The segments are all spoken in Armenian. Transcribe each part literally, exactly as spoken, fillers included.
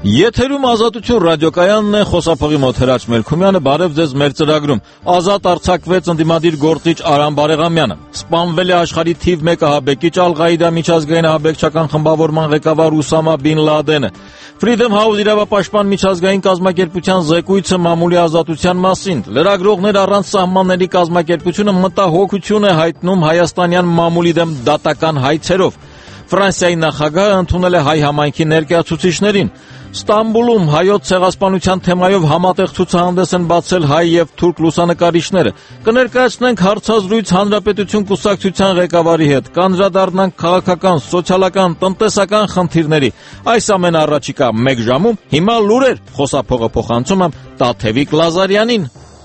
Եթերում Ազատություն ռադիոկայանն է, խոսափողի մոտ Հրաչ Մելքումյանը, բարև ձեզ մեր ծրագրում։ Ազատ արձակվեց ընդդիմադիր գործիչ Արամ Բարեղամյանը։ Սպանվել է աշխարհի թիվ մեկը ահաբեկիչ Ալ-Ղաիդա միջազգային ահաբեկչական խմբավորման ղեկավար Ուսամա Բին Լադենը։ Freedom House իրավապաշտպան միջազգային կազմակերպության զեկույցը մամուլի ազատության մասին։ Լրագրողներ առանց սահմանների կազմակերպությունը մտահոգություն է հայտնում հայաստանյան մամուլի դեմ դատական հայցերով։ Ֆրանսիայի նախագահը ընդունել է հայ համայնքի ներկայացուցիչներին։ Ստամբուլում հայոց ցեղասպանության թեմայով համատեղ ցուցահանդես են բացել հայ եւ թուրք լուսանկարիչները։ Կներկայացնենք հարցազրույց Հանրապետություն կուսակցության ղեկավարի հետ, կանդրադառնանք քաղաքական, սոցիալական, տնտեսական խնդիրների։ Այս ամենը առաջիկա մեկ ժամում։ Հիմա լուրեր, խոսափողը փոխանցում եմ Տաթևիկ Լազարյանին։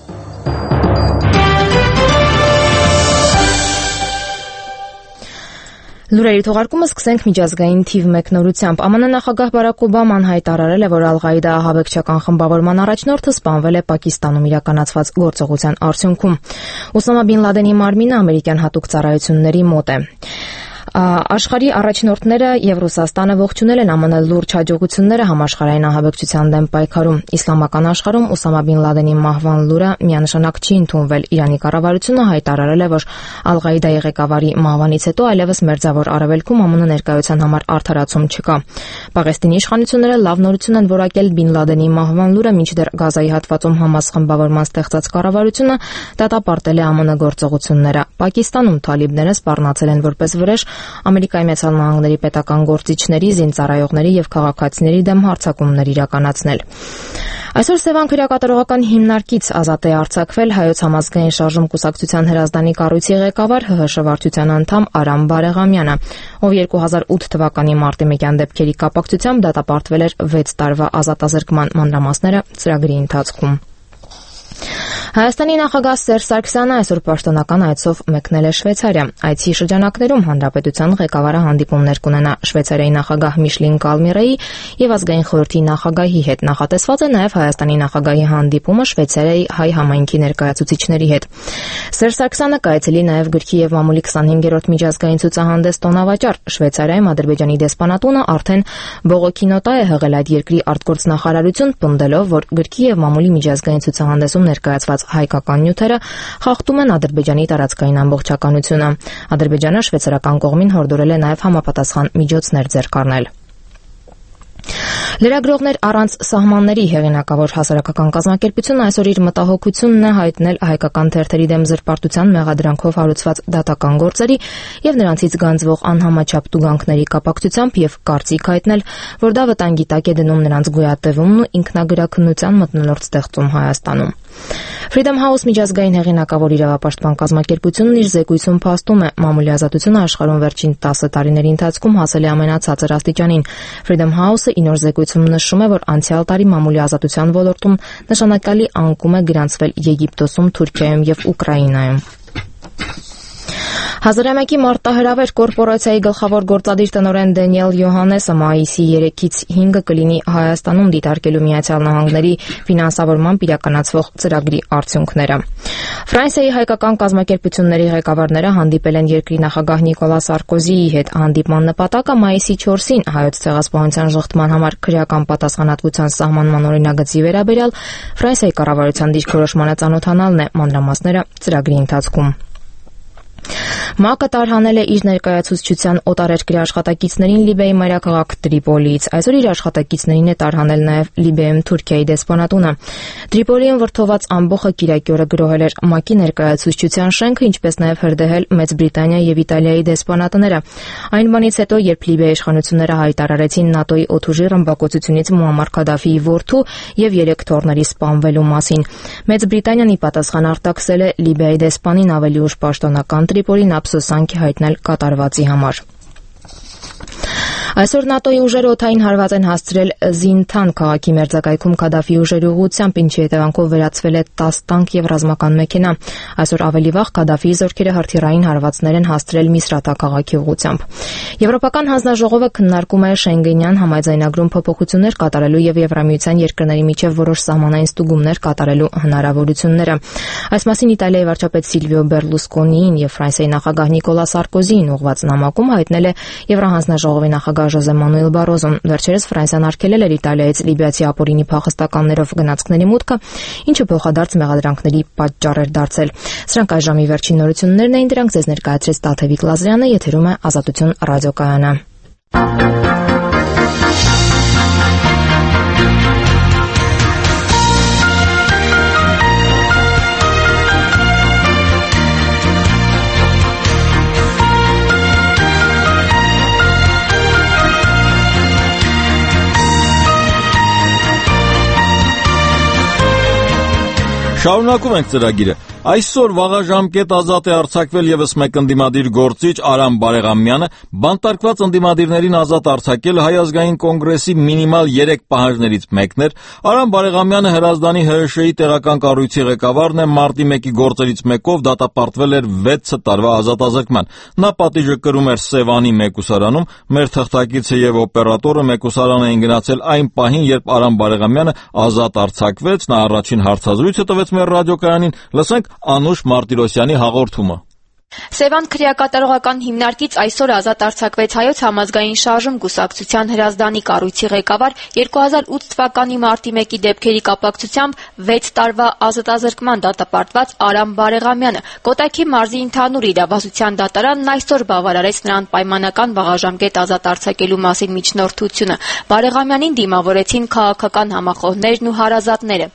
Լուրերի թողարկումը սկսենք միջազգային թիվ մեկ նորությամբ։ ԱՄՆ նախագահ Բարաք Օբաման հայտարարել է, որ Ալ-Ղաիդա ահաբեկչական խմբավորման առաջնորդը սպանվել է Պակիստանում իրականացված գործողության արդյունքում։ Ուսամա Բին Լադենի մարմինը ամերիկյան հատուկ ծառայությունների մոտ է։ Աշխարհի առաջնորդները եւ Ռուսաստանը ողջունել են ԱՄՆ լուրջ հաջողությունները համաշխարհային ահաբեկչության դեմ պայքարում։ Իսլամական աշխարհում Ուսամա Բին Լադենի մահվան լուրը միանշանակ չի ընդունվել։ Իրանի կառավարությունը հայտարարել է, որ Ալ-Ղաիդայի ղեկավարի մահվանից հետո այլևս Մերձավոր Արևելքում ԱՄՆ ներկայության համար արդարացում չկա։ Պաղեստինի իշխանությունները լավ նորություն են որակել Բին Լադենի մահվան լուրը, մինչդեռ Գազայի հատվածում Համաս խմբավորման ստեղծած կառավարությունը դատապարտել է ԱՄՆ գործողությունները։ Պակիստանում թալիբները սպառնացել են որպես վրեժ Ամերիկայի Միացյալ Նահանգների պետական գործիչների, զինծառայողների եւ քաղաքացիների դեմ հարձակումներ իրականացնել։ Այսօր Սևան քրեակատարողական հիմնարկից ազատ է արձակվել Հայոց համազգային շարժում կուսակցության հրազդանի կառույցի ղեկավար ՀՀՇ վարչության անդամ Արամ Բարեղամյանը, ով երկու հազար ութ թվականի մարտի մեկյան դեպքերի կապակցությամբ դատապարտվել էր վեց տարվա ազատազրկման մանրամասները ծրագրի ընթացքում։ Հայաստանի նախագահ Սերժ Սարգսյանը այսօր պաշտոնական այցով մեկնել է Շվեյցարիա։ Այցի շրջանակներում Հանրապետության ղեկավարը հանդիպումներ կունենա Շվեյցարիայի նախագահ Միշլին Կալմիրեի եւ ազգային խորհրդի նախագահի հետ։ Նախատեսված է նաեւ Հայաստանի նախագահի հանդիպումը Շվեյցարիայի հայ համայնքի ներկայացուցիչների հետ։ Սերժ Սարգսյանը կայցելի նաեւ գրքի եւ մամուլի քսանհինգերորդ միջազգային ցուցահանդես տոնավաճառ։ Շվեյցարիայում Ադրբեջանի դեսպանատունը արդեն բողոքի նոտա է հղել այդ երկրի արտգործնախարարություն, պնդելով, որ գրքի եւ մամուլի միջազգային ցուցահանդեսում ներկայացված հայկական նյութերը խախտում են Ադրբեջանի տարածքային ամբողջականությունը։ Ադրբեջանը շվեյցարական կողմին հորդորել է նաև համապատասխան միջոցներ ձեռք առնել։ Լրագրողներ առանց սահմանների հեղինակավոր հասարակական կազմակերպությունը այսօր իր մտահոգությունն է հայտնել հայկական թերթերի դեմ զրպարտության մեղադրանքով հարուցված դատական գործերի եւ նրանցից գանձվող անհամաչափ տուգանքների կապակցությամբ եւ կարծիք հայտնել, որ դա վտանգի տակ է դնում նրանց գոյատևումն ու ինքնագրաքննության մթնոլորտ ստեղծում Հայաստանում։ Freedom House միջազգային հեղինակավոր իրավապաշտպան կազմակերպությունն իր զեկույցում փաստում է, մամուլի ազատությունը աշխարհում վերջին տասը տարիների ընթացքում հասել է ամենացածր աստիճանին։ Freedom House-ը իր նոր զեկույցում նշում է, որ անցյալ տարի մամուլի ազատության ոլորտում նշանակալի անկում է գրանցվել Եգիպտոսում, Թուրքիայում եւ Ուկրաինայում։ Հազարամյակի մարտահրավեր կորպորացիայի գլխավոր գործադիր տնօրեն Դենիել Յոհանեսը մայիսի երեքից հինգը կլինի Հայաստանում դիտարկելու Միացյալ Նահանգների ֆինանսավորմամբ իրականացվող ծրագրի արդյունքները։ Ֆրանսիայի հայկական կազմակերպությունների ղեկավարները հանդիպել են երկրի նախագահ Նիկոլա Սարկոզիի հետ։ Հանդիպման նպատակը մայիսի չորսին հայոց ցեղասպանության ժխտման համար քրեական պատասխանատվության սահմանման օրինագծի վերաբերյալ Ֆրանսիայի կառավարության դիրքորոշմանը ծանոթանալն է, մանրամասները ծրագրի ընթացքում։ ՄԱԿ-ը տարհանել է իր ներկայացուցչության օտարերկրյա աշխատակիցներին Լիբիայի մայրաքաղաք Տրիպոլիից։ Այսօր իր աշխատակիցներին է տարհանել նաև Լիբիայում Թուրքիայի դեսպանատունը։ Տրիպոլիում վրդոված ամբոխը կիրակի օրը գրոհել էր ՄԱԿ-ի ներկայացուցչության շենքը, ինչպես նաև հրդեհել Մեծ Բրիտանիայի եւ Իտալիայի դեսպանատները։ Այն բանից հետո, երբ Լիբիայի իշխանությունները հայտարարեցին ՆԱՏՕ-ի օդուժի ռմբակոծությունից Մուամմար Քադաֆիի որդու եւ երեք թոռների սպանվելու մասին, Մեծ Բրիտանիան ի պատասխան արտաքսել է Լիբիայի դեսպանին ավելի ուշ պաշտոնական Տրիպոլին ափսոսանքի հայտնել կատարվածի համար։ Այսօր ՆԱՏՕ-ի ուժերը օդային հարված են հասցրել Զինթան քաղաքի մերձակայքում Քադաֆի ուժերի ուղղությամբ, ինչի հետևանքով վերացվել է տասը տանկ եւ ռազմական մեքենա։ Այսօր ավելի վաղ Քադաֆիի զորքերը հրթիռային հարվածներ են հասցրել Միսրատա քաղաքի ուղղությամբ։ Եվրոպական հանձնաժողովը քննարկում է Շենգենյան համաձայնագրում փոփոխություններ կատարելու եւ Եվրամիության երկրների միջև որոշ սահմանային ստուգումներ կատարելու հնարավորությունները։ Այս մասին Իտալիայի վարչապետ Սիլվիո Բերլուսկոնիին եւ Ֆրանսիայի նախագահ Նիկոլա Սարկոզիին ուղղված նամակում հայտնել է Եվրահանձնաժողովի նախագահ նախագահ Ժոզե Մանուել Բարոզոն։ Վերջերս Ֆրանսիան արգելել էր Իտալիայից լիբիացի ապօրինի փախստականներով գնացքների մուտքը, ինչը փոխադարձ մեղադրանքների պատճառ էր դարձել։ Սրանք այս ժամի վերջին նորություններն էին, դրանք ձեզ ներկայացրեց Տաթևիկ Լազարյանը, եթերում է Ազատություն ռադիոկայանը։ Շարունակում ենք ծրագիրը։ Այսօր վաղաժամկետ ազատ է արձակվել եւս մեկ ընդդիմադիր գործիչ Արամ Բարեղամյանը, բանտարկված ընդդիմադիրներին ազատ արձակել Հայ ազգային կոնգրեսի մինիմալ երեք պահանջներից մեկն էր։ Արամ Բարեղամյանը Հրազդանի Հ Շ ի տեղական կառույցի ղեկավարն է, մարտի մեկի գործերից մեկով դատապարտվել էր վեց տարվա ազատազրկման։ Նա պատիժը կրում էր Սևանի մեկուսարանում, մեր թղթակիցը եւ օպերատորը մեկուսարան էին գնացել այն պահին, երբ Արամ Բարեղամյանը ազատ արձակվեց։ Նա առաջին հարցազրույցը տվեց մեր ռադիոկայանին։ Լսենք Անուշ Մարտիրոսյանի հաղորդումը։ Սևան քրեակատարողական հիմնարկից այսօր ազատ արձակվեց Հայոց համազգային շարժում կուսակցության Հրազդանի կառույցի ղեկավար երկու հազար ութ թվականի մարտի մեկի դեպքերի կապակցությամբ վեց տարվա ազատազրկման դատապարտված Արամ Բարեղամյանը։ Կոտայքի մարզի ընդհանուր իրավասության դատարանն այսօր բավարարեց նրան պայմանական վաղաժամկետ ազատ արձակելու մասին միջնորդությունը։ Բարեղամյանին դիմավորեցին քաղաքական համախոհներն ու հարազատները։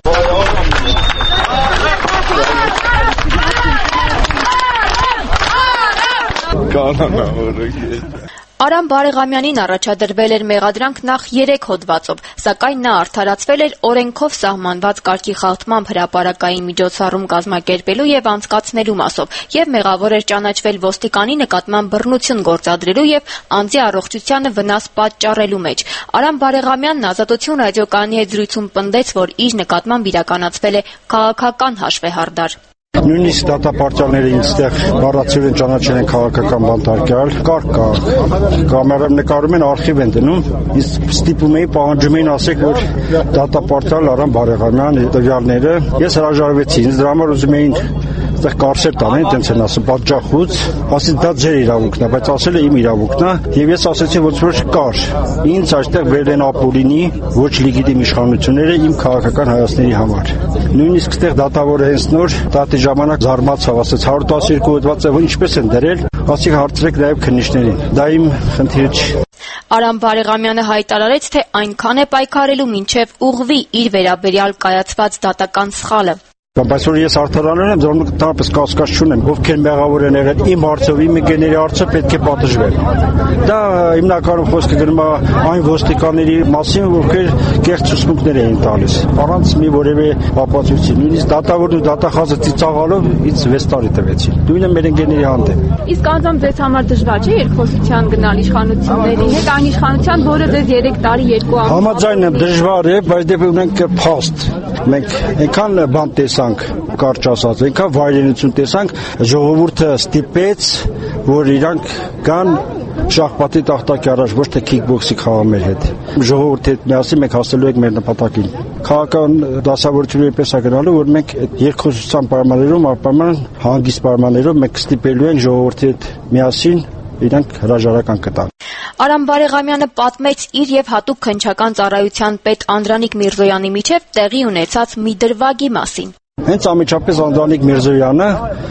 Արամ Բարեղամյանին առաջադրվել էր մեղադրանք նախ երեք հոդվածով, սակայն նա արդարացվել էր օրենքով սահմանված կարգի խախտմամբ հրապարակային միջոցառում կազմակերպելու եւ անցկացնելու մասով, եւ մեղավոր էր ճանաչվել ոստիկանի նկատմամբ բռնություն գործադրելու եւ անձի առողջությանը վնաս պատճառելու մեջ։ Արամ Բարեղամյանն Ազատություն ռադիոկայանի հետ զրույցում պնդեց, որ իր նկատմամբ իրականացվել է քաղաքական հաշվեհարդար։ Նույնիսկ դատապարտյալները ինձ բառացիորեն ճանաչել են քաղաքական բանտարկյալ, կարգ կա, կամերայում նկարում են, արխիվ են դնում, ինձ ստիպում էին, պահանջում էին ասեք, որ դատապարտյալ Արամ Բարեղամյան տվյալները, ես հրաժարվեցի, ինձ դրա համար ուզում էին այդտեղ կարծեր տանեն, տենց են ասում, պատժախուց, ասի դա ձեր իրավունքն է, բայց ասել է իմ իրավունքն է, եւ ես ասեցի, որ ոչ կար։ Ինձ այստեղ բերել են ապօրինի, ոչ լեգիտիմ իշխանությունները իմ քաղաքական հայացքների համար։ Նույնիսկ այստեղ դատավորը հենց նոր դատի ժամանակ զարմացավ, ասեց հարյուր տասնյոթ հոդվածը ինչպես են դրել, ասի հարցրեք նաեւ քննիչներին։ Դա իմ խնդիրը չի։ Արամ Բարեղամյանը հայտարարեց, թե այնքան է պայքարելու, մինչև ուղղվի իր վերաբերյալ կայացված դատական սխալը։ Բայց որ ես արդարանել եմ, դրանք տապես կասկած չունեմ, ովքեր մեղավոր են եղել իմ հարցով, իմ ընկերների հարցով պետք է պատժվել։ Դա հիմնականում խոսքը գնում է այն ոստիկանների մասին, ովքեր կեղծ ուսմունքներ էին տալիս, առանց մի որևէ ապացույցի։ Նույնիսկ դատավորն ու դատախազը ծիծաղալով ինձ վեց տարի տվեցին։ Նույնը մեր ընկերների հանդեպ։ Իսկ անձամբ ձեզ համար դժվար չէ երկխոսության գնալ իշխանությունների հետ, այն իշխանության, որը ձեզ երեք տարի երկու ամիս։ Համաձայն եմ, դժվար է, բայց դեպի ունենք փաստ։ Մենք այնքան բան տեսանք, կարճ ասած, այնքան վայրենություն տեսանք, ժողովուրդը ստիպեց, որ իրանք կան շախմատի տախտակի առաջ, ոչ թե քիքբոքսի խաղան մեր հետ։ Ժողովուրդի հետ միասին մենք հասնելու ենք մեր նպատակին։ Քաղաքական դասավորությունների պես է գնալու, որ մենք երկխոսության պայմաններում, ապայման հանգիստ պայմաններով մենք ստիպելու ենք ժողովրդի հետ միասին իրանք հրաժարական կտան։ Արամ Բարեղամյանը պատմեց իր եւ հատուկ քննչական ծառայության պետ Անդրանիկ Միրզոյանի միջև տեղի ունեցած մի դրվագի մասին։ Հենց անմիջապես Անդրանիկ Միրզոյանը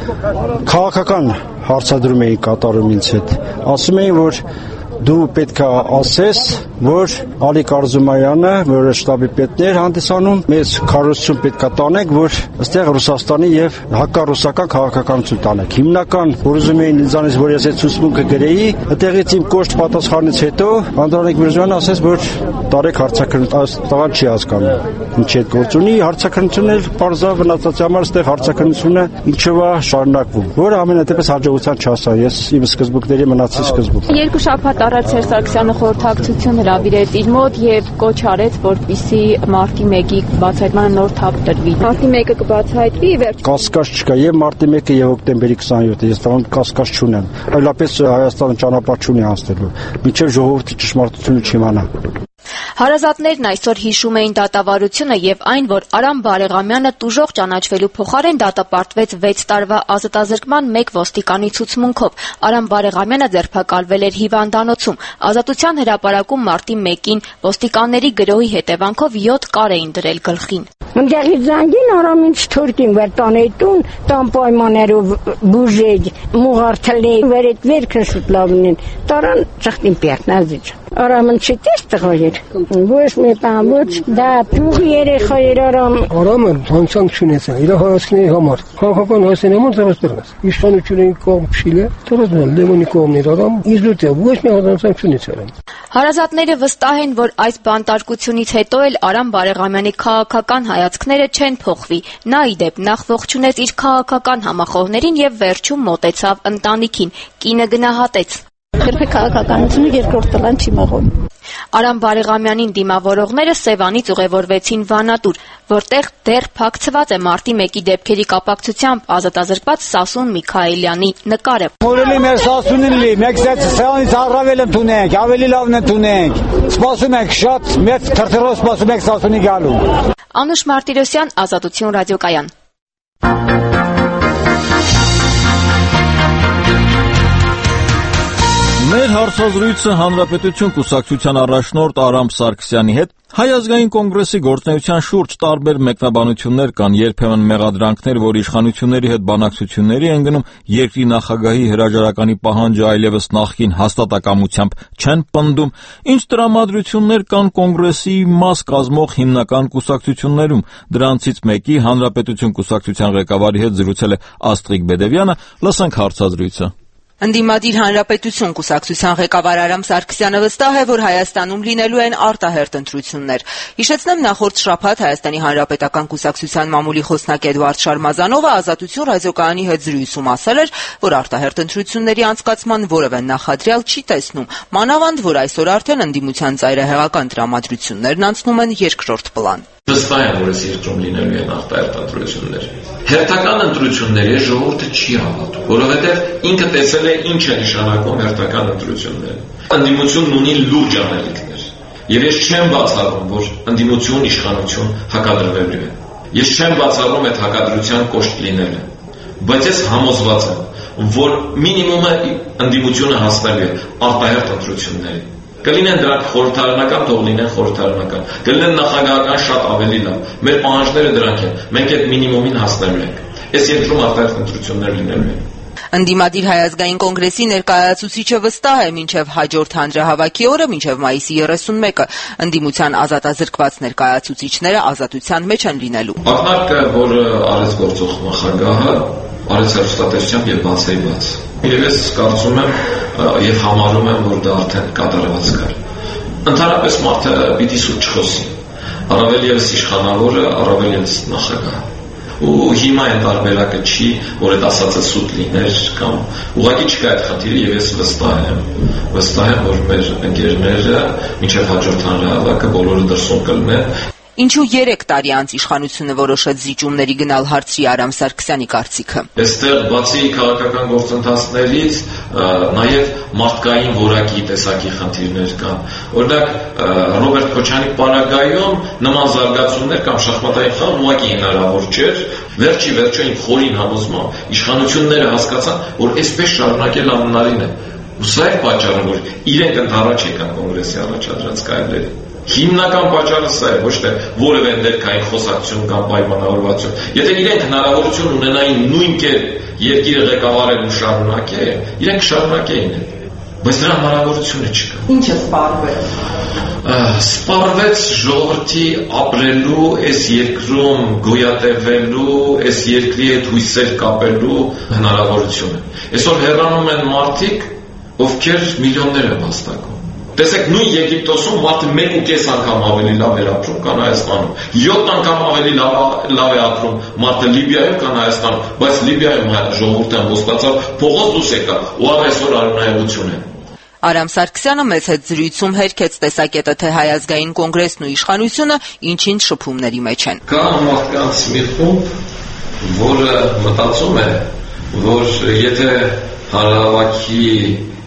քաղաքական հարցադրում էի կատարում ինձ հետ։ Ասում էին, որ դու պետք է ասես, որ Ալիկ Արզումայանը, որը շտաբի պետն էր հանդիսանում, մեզ քարոզություն պետք է տանենք, որ այստեղ Ռուսաստանի եւ հակառուսական քաղաքականություն տանենք։ Հիմնական որ ուզում էին ինձանից, որ ես այդ ցուցմունքը գրեի, այդտեղից իմ կոշտ պատասխանից հետո Անդրանիկ Միրզոյանը ասեց, որ տարեք հարցակրթություն, տղան չի հասկանում։ Ինչ է գործ ունի, հարցակրթությունն էլ բարձր վնասացի համար այստեղ հարցակրթությունը ինչով է շարունակվում, որը ամենատեպս հաջողության չհասավ։ Ես իմ սկզբունքների մնացի սկզբուկ։ Երկու շաբաթ առաջ Սերժ Սարգսյանը խորհրդակցություն հրավիրեց իր մոտ եւ կոչ արեց, որպեսզի մարտի մեկի բացահայտմանը նոր թափ տրվի։ Մարտի մեկը կբացահայտվի վերջ։ Կասկած չկա, եւ մարտի մեկը եւ հոկտեմբերի քսաներկուսը, ես դրան կասկած չունեմ։ Այլապես Հայաստանը ճանապարհ չունի անցնելու, մինչեւ ժողովրդի ճշմարտությունը չիմանա։ Հարազատներն այսօր հիշում էին դատավարությունը եւ այն, որ Արամ Բարեղամյանը տուժող ճանաչվելու փոխարեն դատապարտվեց վեց տարվա ազատազրկման մեկ ոստիկանի ցուցմունքով։ Արամ Բարեղամյանը ձերբակալվել էր հիվանդանոցում։ Ազատության հրապարակում մարտի մեկին ոստիկանների գրոհի հետևանքով յոթ կար էին դրել գլխին։ Ընդեղի զանգին Արամ ինձ թուրքին վեր տանեյտուն, տան պայմաներով բուժեջ, մուղարթլի, վերետ վերքը շուտ լավնին, տարան ճղտին պյակնազիչ։ Արամն չիտես տղոյեր, ոչ մետան, ոչ դա պյուղ երեխայեր Արամ։ Արամն հանցանք չունեցան, իրա հարասքների համար, խաղական հասենաման ծրած դրնաս, իշխանությունների կողմ փշիլ է, ծրածնալ լևոնի կողմներ Արամ, իզլուտ է, ոչ մի հանցանք չունեց Արամ։ Հարազատները վստահ են, որ այս բանտարկությունից հետո էլ Արամ Բարեղամյանի քաղաքական հայացքները չեն փոխվի։ Նա ի դեպ նախ ողջունեց իր քաղաքական համախոհներին եւ վերջում մոտեցավ ընտանիքին։ Կինը գնահատեց. Երբեք քաղաքականությունը երկրորդ տղան չի մղում։ Արամ Բարեղամյանին դիմավորողները Սևանից ուղևորվեցին Վանատուր, որտեղ դեռ փակցված է մարտի մեկի դեպքերի կապակցությամբ ազատազրկված Սասուն Միքայելյանի նկարը։ Մորելի մեր Սասունին լի, մեկ Սևանից առավել ընդունենք, ավելի լավն ընդունենք։ Սպասում ենք շատ մեծ թրթռով սպասում ենք Սասունի գալու։ Անուշ Մարտիրոսյան, Ազատություն ռադիոկայան։ Մեր հարցազրույցը Հանրապետություն կուսակցության առաջնորդ Արամ Սարգսյանի հետ Հայ ազգային կոնգրեսի գործունեության շուրջ տարբեր մեկնաբանություններ կան, երբեմն մեղադրանքներ, որ իշխանությունների հետ բանակցությունների են գնում, երկրի նախագահի հրաժարականի պահանջը այլևս նախկին հաստատակամությամբ չեն պնդում, ինչ տրամադրություններ կան կոնգրեսի մաս կազմող հիմնական կուսակցություններում։ Դրանցից մեկի Հանրապետություն կուսակցության ղեկավարի հետ զրուցել է Աստղիկ Բեդևյանը, լսենք հարցազրույցը։ Ընդդիմադիր Հանրապետություն կուսակցության ղեկավար Արամ Սարգսյանը վստահ է, որ Հայաստանում լինելու են արտահերթ ընտրություններ։ Հիշեցնեմ, նախորդ շաբաթ Հայաստանի Հանրապետական կուսակցության մամուլի խոսնակ Էդվարդ Շարմազանովը Ազատություն ռադիոկայանի հետ զրույցում ասել էր, որ արտահերթ ընտրությունների անցկացման որևէ նախադրյալ չի տեսնում, մանավանդ որ այսօր արդեն ընդդիմության ծայրահեղական տրամադրություններն անցնում են երկրորդ պլան։ Վստահ եմ, որ այս երկրում լինելու են արտահերթ ընտրություններ։ Հերթական ընտրությունների ժողովուրդը չի հավատում, որովհետև ինքը տեսել է ինչ է նշանակում հերթական ընտրությունները։ Ընդդիմությունն ունի լուրջ անելիքներ, եւ ես չեմ բացառում, որ ընդդիմություն իշխանություն հակադրվելու է։ Ես չեմ բացառում այդ հակադրության կոշտ լինելը, բայց ես համոզված եմ, որ մինիմումը ընդդիմությունը հասնելու է արտահերթ ընտրությունների։ Կլինեն դրանք խորհրդարանական, թող լինեն խորհրդարանական, կլինեն նախագահական շատ ավելի լավ։ Մեր պահանջները դրանք են, մենք այդ մինիմումին հասնելու ենք։ Այս երկրում արտահերթ ընտրություններ լինելու են։ Ընդդիմադիր Հայ ազգային կոնգրեսի ներկայացուցիչը վստահ է, մինչև հաջորդ հանրահավաքի օրը, մինչև մայիսի երեսունմեկը, ընդդիմության ազատազրկված ներկայացուցիչները ազատության մեջ են լինելու։ Ակնարկը, որ արեց գործող նախագահը, արեց հեռուստատեսությամբ եւ բացեի բաց։ Եվ ես կարծում եմ եւ համարում եմ, որ դա արդեն կատարված կար։ Ընդհանրապես մարդը պիտի սուտ չխոսի։ Առավել եւս իշխանավորը, առավել եւս նախագահը։ Ու հիմա այն տարբերակը չի, որ այդ ասածը սուտ լիներ կամ ուղղակի չկա այդ խնդիրը եւ ես վստահ եմ, վստահ եմ, որ մեր ընկերները մինչեւ հաջորդ հանրահավաքը բոլորը դրսում կլինեն։ Ինչու երեք տարի անց իշխանությունը որոշեց զիջումների գնալ հարցրի Արամ Սարգսյանի կարծիքը։ Այստեղ բացի քաղաքական գործընթացներից նաև մարդկային որակի տեսակի խնդիրներ կան։ Օրինակ Ռոբերտ Քոչարյանի պարագայում նման զարգացումներ կամ շախմատային խաղ ուղղակի հնարավոր չէր։ Վերջի վերջո իմ խորին համոզմամբ իշխանությունները հասկացան, որ այսպես շարունակել անհնարին է։ Ու սա է պատճառը, որ իրենք ընդառաջ եկան կոնգրեսի առաջադրած կայլերի։ Հիմնական պատճառը սա է, ոչ թե որևէ ներքային խոսակցություն կամ պայմանավորվածություն։ Եթե իրենք հնարավորություն ունենային նույն կերպ երկիրը ղեկավարել ու շարունակել, իրենք շարունակեին։ Բայց դրա հնարավորությունը չկա։ Ինչ է սպառվել։ Սպառվեց ժողովրդի ապրելու, այս երկրում գոյատևելու, այս երկրի հետ հույսեր կապելու հնարավորությունը։ Այսօր հեռանում են մարդիկ, ովքեր միլիոններ են հաստակում։ Տեսեք, նույն Եգիպտոսում մարդը մեկ ու կես անգամ ավելի լավ էր ապրում, քան Հայաստանում։ յոթ անգամ ավելի լավ, լավ է ապրում մարդը Լիբիայում, քան Հայաստանում, բայց Լիբիայում ժողովուրդը ամբողջացավ, փողոց դուրս եկավ, ու այսօր արունայություն է։ Արամ Սարգսյանը մեծ հետ զրույցում հերքեց տեսակետը, թե Հայ ազգային կոնգրեսն ու իշխանությունը ինչ-ինչ շփումների մեջ են։ Կա մարդկանց մի խումբ, որը մտածում է, որ եթե հանրահավաքի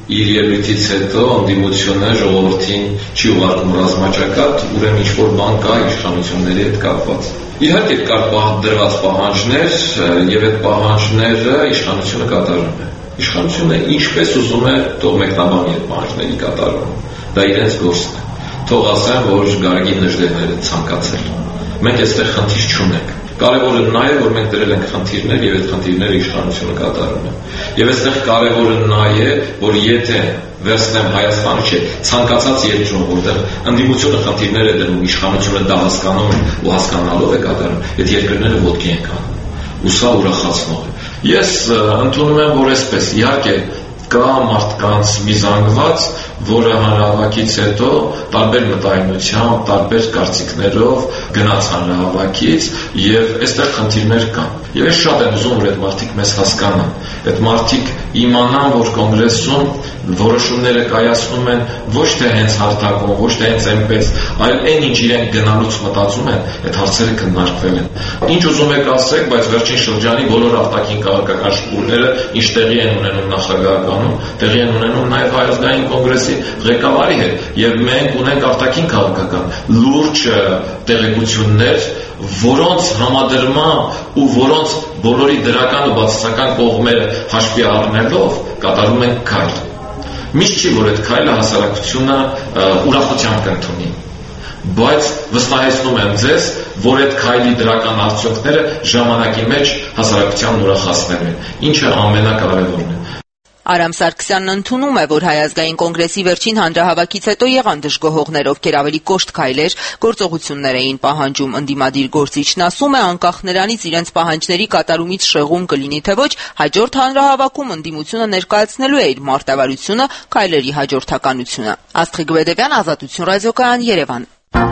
իր ելույթից հետո ընդդիմությունը ժողովրդին չի ուղարկում ռազմաճակատ, ուրեմն ինչ-որ բան կա իշխանությունների հետ կապված։ Իհարկե կար դրված պահանջներ, եւ այդ պահանջները իշխանությունը կատարում է։ Իշխանությունը ինչպես ուզում է, թող մեկնաբանի այդ պահանջների կատարումը։ Դա իրենց գործն է։ Թող ասեն, որ Գարեգին Նժդեհները ցանկացել։ Մենք այստեղ խնդիր չունենք։ Կարևորը նա է, որ մենք դրել ենք խնդիրներ եւ այդ խնդիրները իշխանությունը կատարում է։ Եվ այստեղ կարևորը նա է, որ եթե վերցնեմ Հայաստանը, չէ, ցանկացած երկրում, որտեղ ընդդիմությունը խնդիրներ է դնում, իշխանությունը դա հասկանում է ու հասկանալով է կատարում, այդ երկրները ոտքի են կանում։ Ու սա ուրախացնող է։ Ես ընդունում եմ, որ այսպես, իհարկե կա մարդկանց մի զանգված, որը հանրահավաքից հետո տարբեր մտայնությամբ, տարբեր կարծիքներով գնաց հանրահավաքից եւ այստեղ խնդիրներ կան։ Եվ ես շատ եմ ուզում, որ այդ մարդիկ մեզ հասկանան։ Այդ մարդիկ իմանան, որ կոնգրեսում որոշումները կայացնում են ոչ թե հենց հարթակում, ոչ թե հենց այնպես, այլ այն ինչ իրենք գնալուց մտածում են, այդ հարցերը քննարկվել են։ Ինչ ուզում եք ասեք, բայց վերջին շրջանի բոլոր արտաքին քաղաքական շփումները ինչ տեղի են ունենում նախագահականում, տեղի են ունենում նաեւ Հայազգային կոնգրեսի ղեկավարի հետ, եւ մենք ունենք արտաքին քաղաքական լուրջ տեղեկություններ, որոնց համադրման ու որոնց բոլորի դրական ու բացասական կողմերը հաշվի առնելով կատարում են քայլ։ Միշտ չի, որ այդ քայլը հասարակությունը ուրախությամբ կընդունի, բայց վստահեցնում եմ ձեզ, որ այդ քայլի դրական արդյունքները ժամանակի մեջ հասարակությանն ուրախացնելու են, ինչը ամենակարևորն է։ Արամ Սարգսյանն ընդունում է, որ Հայազգային կոնգրեսի վերջին հանրահավաքից հետո եղան դժգոհողներ, ովքեր ավելի կոշտ քայլեր, գործողություններ էին պահանջում։ Ընդդիմադիր գործիչն ասում է, անկախ նրանից իրենց պահանջների կատարումից շեղում կլինի թե ոչ, հաջորդ հանրահավաքում ընդդիմությունը ներկայացնելու է իր մարտավարությունը, քայլերի հաջորդականությունը։ Աստղիկ Բեդևյան, Ազատություն ռադիոկայան, Երևան։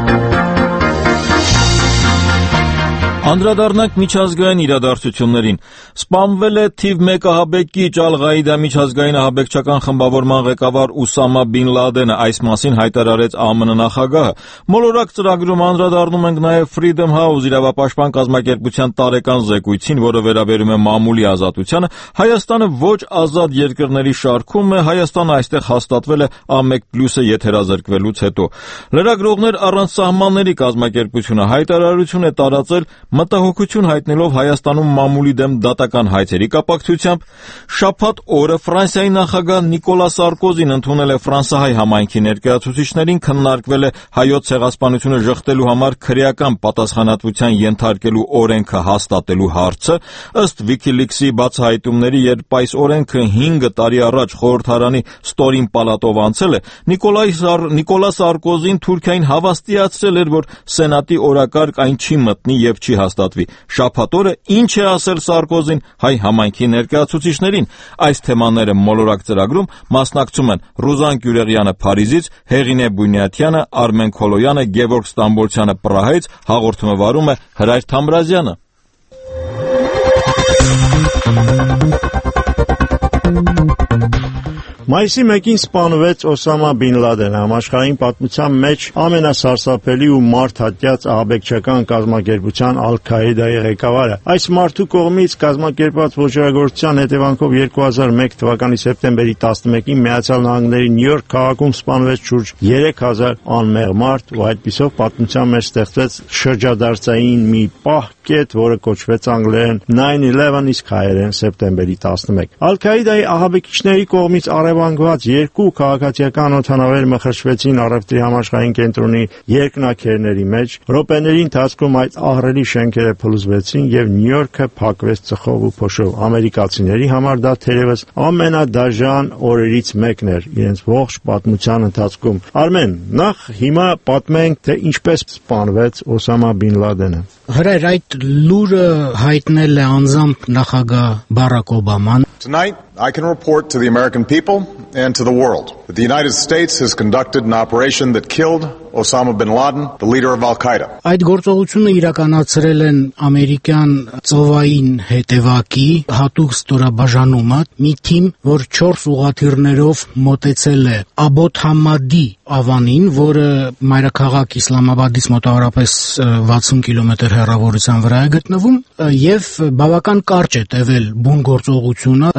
Անդրադառնանք միջազգային իրադարձություններին։ Սպանվել է թիվ մեկ ահաբեկիչ Ալ-Ղաիդա միջազգային ահաբեկչական խմբավորման ղեկավար Ուսամա Բին Լադենը, այս մասին հայտարարեց ԱՄՆ նախագահը։ Մոլորակ ծրագրում անդրադառնում ենք նաև Freedom House իրավապաշտպան կազմակերպության տարեկան զեկույցին, որը վերաբերում է մամուլի ազատությանը։ Հայաստանը ոչ ազատ երկրների շարքում է, Հայաստանը այստեղ հաստատվել է A one plus-ը եթերազրկվելուց հետո։ Լրագրողներ առանց սահմանների կազմակերպությունը հայտարարություն է տարածել մտահոգություն հայտնելով Հայաստանում մամուլի դեմ դատական հայցերի կապակցությամբ։ Շաբաթ օրը Ֆրանսիայի նախագահ Նիկոլա Սարկոզին ընդունել է ֆրանսահայ համայնքի ներկայացուցիչներին, քննարկվել է հայոց ցեղասպանությունը ժխտելու համար քրեական պատասխանատվության ենթարկելու օրենքը հաստատելու հարցը։ Ըստ WikiLeaks-ի բացահայտումների, երբ այս օրենքը հինգ տարի առաջ խորհրդարանի ստորին պալատով անցել է, Նիկոլա Սարկոզին Թուրքիային հավաստիացրել էր, որ Սենատի օրակարգ այն չի մտնի եւ չի հաստատվի։ Շաբաթ օրը ինչ է ասել Սարկոզին հայ համայնքի ներկայացուցիչներին։ Այս թեմաները մոլորակ ծրագրում մասնակցում են Ռուզան Գյուրեղյանը Փարիզից, Հեղինե Բունյաթյանը, Արմեն Քոլոյանը, Գևորգ Ստամբոլցյանը Պրահայից, հաղորդումը վարում է Հրայր Թամրազյանը։ Մայիսի մեկին սպանվեց Օսամա Բին Լադենը, համաշխարհային պատմության մեջ ամենասարսափելի ու մարդհատյաց ահաբեկչական կազմակերպության Ալ-Քաիդայի ղեկավարը։ Այս մարդու կողմից կազմակերպված ոճրագործության հետևանքով երկու հազար մեկ թվականի սեպտեմբերի տասնմեկին Միացյալ Նահանգների Նյու Յորք քաղաքում սպանվեց շուրջ երեք հազար անմեղ մարդ, ու այդպիսով պատմության մեջ ստեղծվեց շրջադարձային մի պահ-կետ, որը կոչվեց անգլերեն nine eleven, իսկ հայերեն սեպտեմբերի տասնմեկ։ Ալ-Քաիդայի ահաբեկիչների կողմից առևանգված երկու քաղաքացիական օդանավեր մխրճվեցին առևտրի համաշխարհային կենտրոնի երկնաքերների մեջ։ Րոպեների ընթացքում այդ ահռելի շենքերը փլուզվեցին եւ Նյու Յորքը փակվեց ծխով ու փոշով։ Ամերիկացիների համար դա թերևս ամենադաժան օրերից մեկն էր իրենց ողջ պատմության ընթացքում։ Արմեն, նախ հիմա պատմենք, թե ինչպես սպանվեց Օսամա Բին Լադենը։ Հրայր, այդ լուրը հայտնել է անձամբ նախագահ Բարակ Օբաման։ Tonight, I can report to the American people and to the world that the United States has conducted an operation that killed Osama bin Laden, the leader of Al-Qaeda. Այդ գործողությունը իրականացրել են ամերիկյան ծովային հետևակի հատուկ ստորաբաժանումը, մի թիմ, որ չորս ուղղաթիռներով մոտեցել է Աբոթ Համադի ավանին, որը մայրաքաղաք Իսլամաբադից մոտավորապես վաթսուն կիլոմետր հեռավորության վրա է գտնվում, եւ բավական կարճ է տևել բուն գործողությունը։ Տանիքի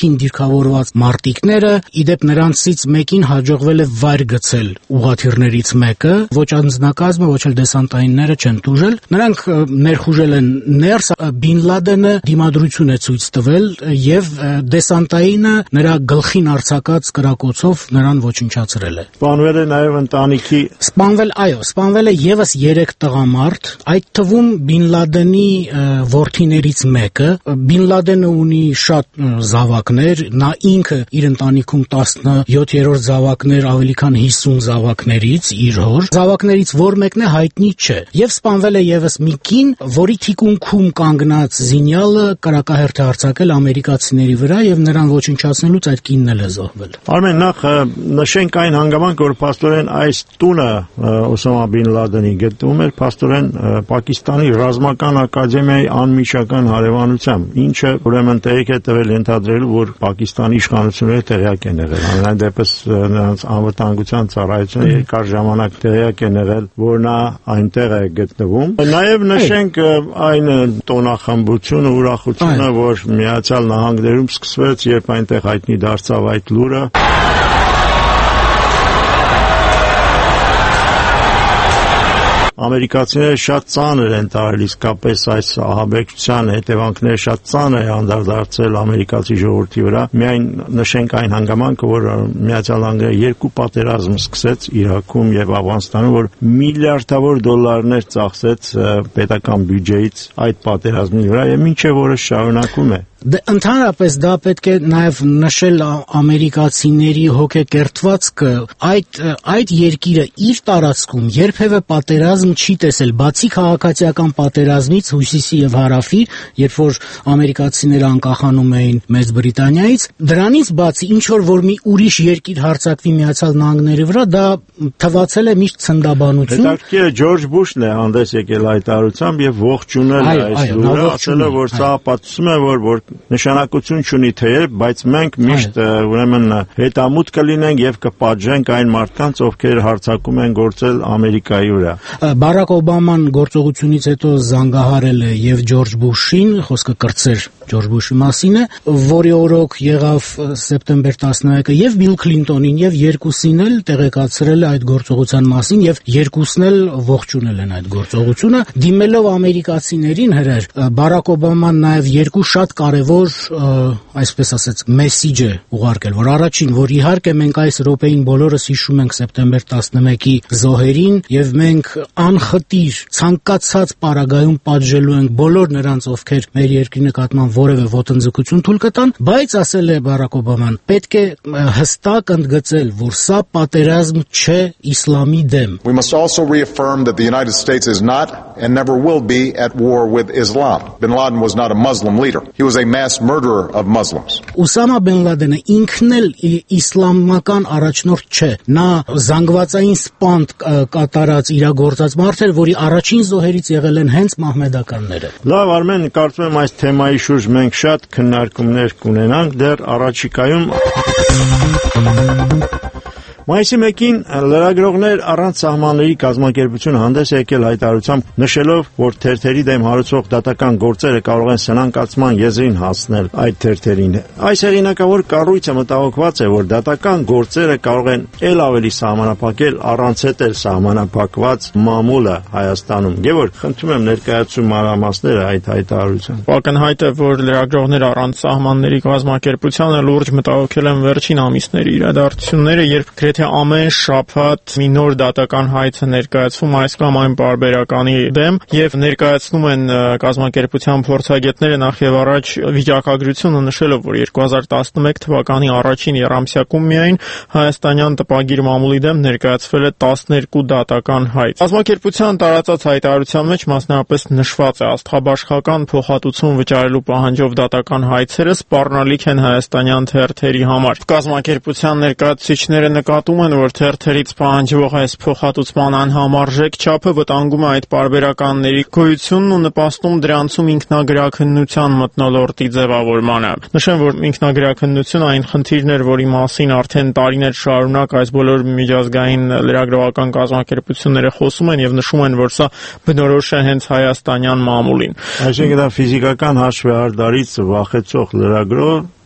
ներքին դիրքավորված մարտիկները, իդեպ նրանցից մեկին հաջողվել է վայր գցել ուղղաթիռներից մեկը, ոչ անձնակազմը, ոչ էլ դեսանտայինները չեն տուժել։ Նրանք ներխուժել են ներս, Բին Լադենը դիմադրություն է ցույց տվել եւ դեսանտայինը նրա գլխին արձակած կրակոցով նրան ոչնչացրել է։ Սպանվել է նաեւ ընտանիքի Սպանվել, այո, սպանվել է եւս երեք տղամարդ, այդ թվում Բին Լադենի որդիներից մեկը։ Բին Լադենը ունի շատ զավակներ, նա ինքը իր ընտանիքում տասնյոթերորդ զավակներ, ավելի քան հիսուն զավակներից իր հոր։ Զավակներից որ մեկն է հայտնի չէ։ Եվ սպանվել է եւս մի կին, որի թիկունքում կանգնած զինյալը կրակահերթ է արձակել ամերիկացիների վրա եւ նրան ոչնչացնելուց այդ կինն էլ է զոհվել։ Արմեն, նախ նշենք այն հանգամանք, որ փաստորեն այս տունը Օսամա Բին Լադենի գտնվում էր փաստորեն Պակիստանի ռազմական ակադեմիայի անմիջական հարևանությամբ, ինչը ուրեմն տեղիք է տվել ենթադրելու, որ Պակիստանի իշխանությունները տեղյակ են եղել։ Հանրային դեպս նրանց անվտանգության ծառայությունը երկար ժամանակ տեղյակ են եղել, որ նա այնտեղ է գտնվում։ Նաև նշենք այն տոնախմբությունը, ուրախությունը, որ Միացյալ Նահանգներում սկսվեց, երբ այնտեղ հայտնի դարձավ այդ լուրը։ Ամերիկացիները շատ ծանր են տարել իսկապես այս ահաբեկչության հետևանքները շատ ծանր է անդրադարձել ամերիկացի ժողովրդի վրա։ Միայն նշենք այն հանգամանքը, որ Միացյալ Նահանգները երկու պատերազմ սկսեց Իրաքում եւ Աֆղանստանում, որ միլիարդավոր դոլարներ ծախսեց պետական բյուջեից այդ պատերազմի վրա եւ մինչեւ օրս շարունակում է։ Դե ընդհանրապես դա պետք է նաև նշել ամերիկացիների հոգեկերտվածքը, այդ այդ երկիրը իր տարածքում երբևէ պատերազմ չի տեսել, բացի քաղաքացիական պատերազմից հյուսիսի եւ հարավի, երբ որ ամերիկացիները անկախանում էին Մեծ Բրիտանիայից, դրանից բացի ինչ որ որ մի ուրիշ երկիր հարձակվի Միացյալ Նահանգների վրա, դա թվացել է միշտ ցնդաբանություն։ Հետաքրքիր է Ջորջ Բուշն է հանդես եկել այդ տարությամբ եւ ողջունել այս լուրը, ասել է, որ սա ապացուցում է, որ որ նշանակություն չունի թեև, բայց մենք միշտ ուրեմն հետամուտ կլինենք եւ կպատժենք այն մարդկանց, ովքեր հարձակում են գործել Ամերիկայի վրա։ Բարակ Օբաման գործողությունից հետո զանգահարել է եւ Ջորջ Բուշին, խոսքը կրծեր Ջորջ Բուշի մասին է, որի օրոք եղավ սեպտեմբեր տասնմեկը եւ Բիլ Քլինտոնին եւ երկուսին էլ տեղեկացրել է այդ գործողության մասին եւ երկուսն էլ ողջունել են այդ գործողությունը, դիմելով ամերիկացիներին հրեր։ Բարակ Օբաման նաեւ երկու շատ կարեւոր, այսպես ասած, մեսիջ է ուղարկել, որ առաջին, որ իհարկե մենք այս րոպեին բոլորս հիշում ենք սեպտեմբեր տասնմեկի զոհերին եւ մենք անխտիր ցանկացած պարագայում պատժելու ենք բոլոր նրանց, ովքեր մեր երկրի նկատմամբ որևէ ոտնձգություն թույլ կտան, բայց ասել է Բարակ Օբաման, պետք է հստակ ընդգծել, որ սա պատերազմ չէ իսլամի դեմ։ We must also reaffirm that the United States is not and never will be at war with Islam. Bin Laden was not a Muslim leader. He was a mass murderer of Muslims. Ուսամա Բին Լադենը ինքն էլ իսլամական առաջնորդ չէ։ Նա զանգվածային սպանդ կատարած իրագործած մարդ էր, որի առաջին զոհերից եղել են հենց մահմեդականները։ Լավ, Արմեն, կարծում եմ այս թեմայի շուրջ մենք շատ քննարկումներ կունենանք դեռ առաջիկայում։ Մայիսի մեկին լրագրողներ առանց սահմանների կազմակերպությունը հանդես է եկել հայտարարությամբ, նշելով, որ թերթերի դեմ հարուցող դատական գործերը կարող են սնանկացման եզրին հասնել այդ թերթերին։ Այս հեղինակավոր կառույցը մտահոգված է, որ դատական գործերը կարող են ել ավելի սահմանափակել առանց հետել սահմանափակված մամուլը Հայաստանում։ Գևորգ, խնդրում եմ ներկայացու մանրամասները այդ հայտարարության։ Ակնհայտ է, որ լրագրողներ առանց սահմանների կազմակերպությանը լուրջ մտահոգել են վերջին ամիսների իրադարձությունները, երբ թե ամեն շաբաթ մի նոր դատական հայց է ներկայացվում այս կամ այն պարբերականի դեմ եւ ներկայացնում են կազմակերպության փորձագետները նախ եւ առաջ վիճակագրությունը նշելով, որ երկու հազար տասնմեկ թվականի առաջին եռամսյակում միայն հայաստանյան տպագիր մամուլի դեմ ներկայացվել է տասներկու դատական հայց։ Կազմակերպության տարածած հայտարարության մեջ մասնավորապես նշված է աստղաբաշխական փոխհատուցում վճարելու պահանջով դատական հայցերը սպառնալիք են հայաստանյան թերթերի համար։ Կազմակերպության ներկայացուցիչները նկատում են, որ թերթերից պահանջվող այս փոխհատուցման անհամարժեք չափը վտանգում է այդ պարբերականների գոյությունն ու նպաստում դրանցում ինքնագրաքննության մթնոլորտի ձևավորմանը։ Նշեմ, որ ինքնագրաքննությունը այն խնդիրն էր, որի մասին արդեն տարիներ շարունակ այս բոլոր միջազգային լրագրողական կազմակերպությունները խոսում են եւ նշում են, որ սա բնորոշ է հենց հայաստանյան մամուլին։ Այսինքն դա ֆիզիկական հաշվեհարդարից վախեցող լրագրող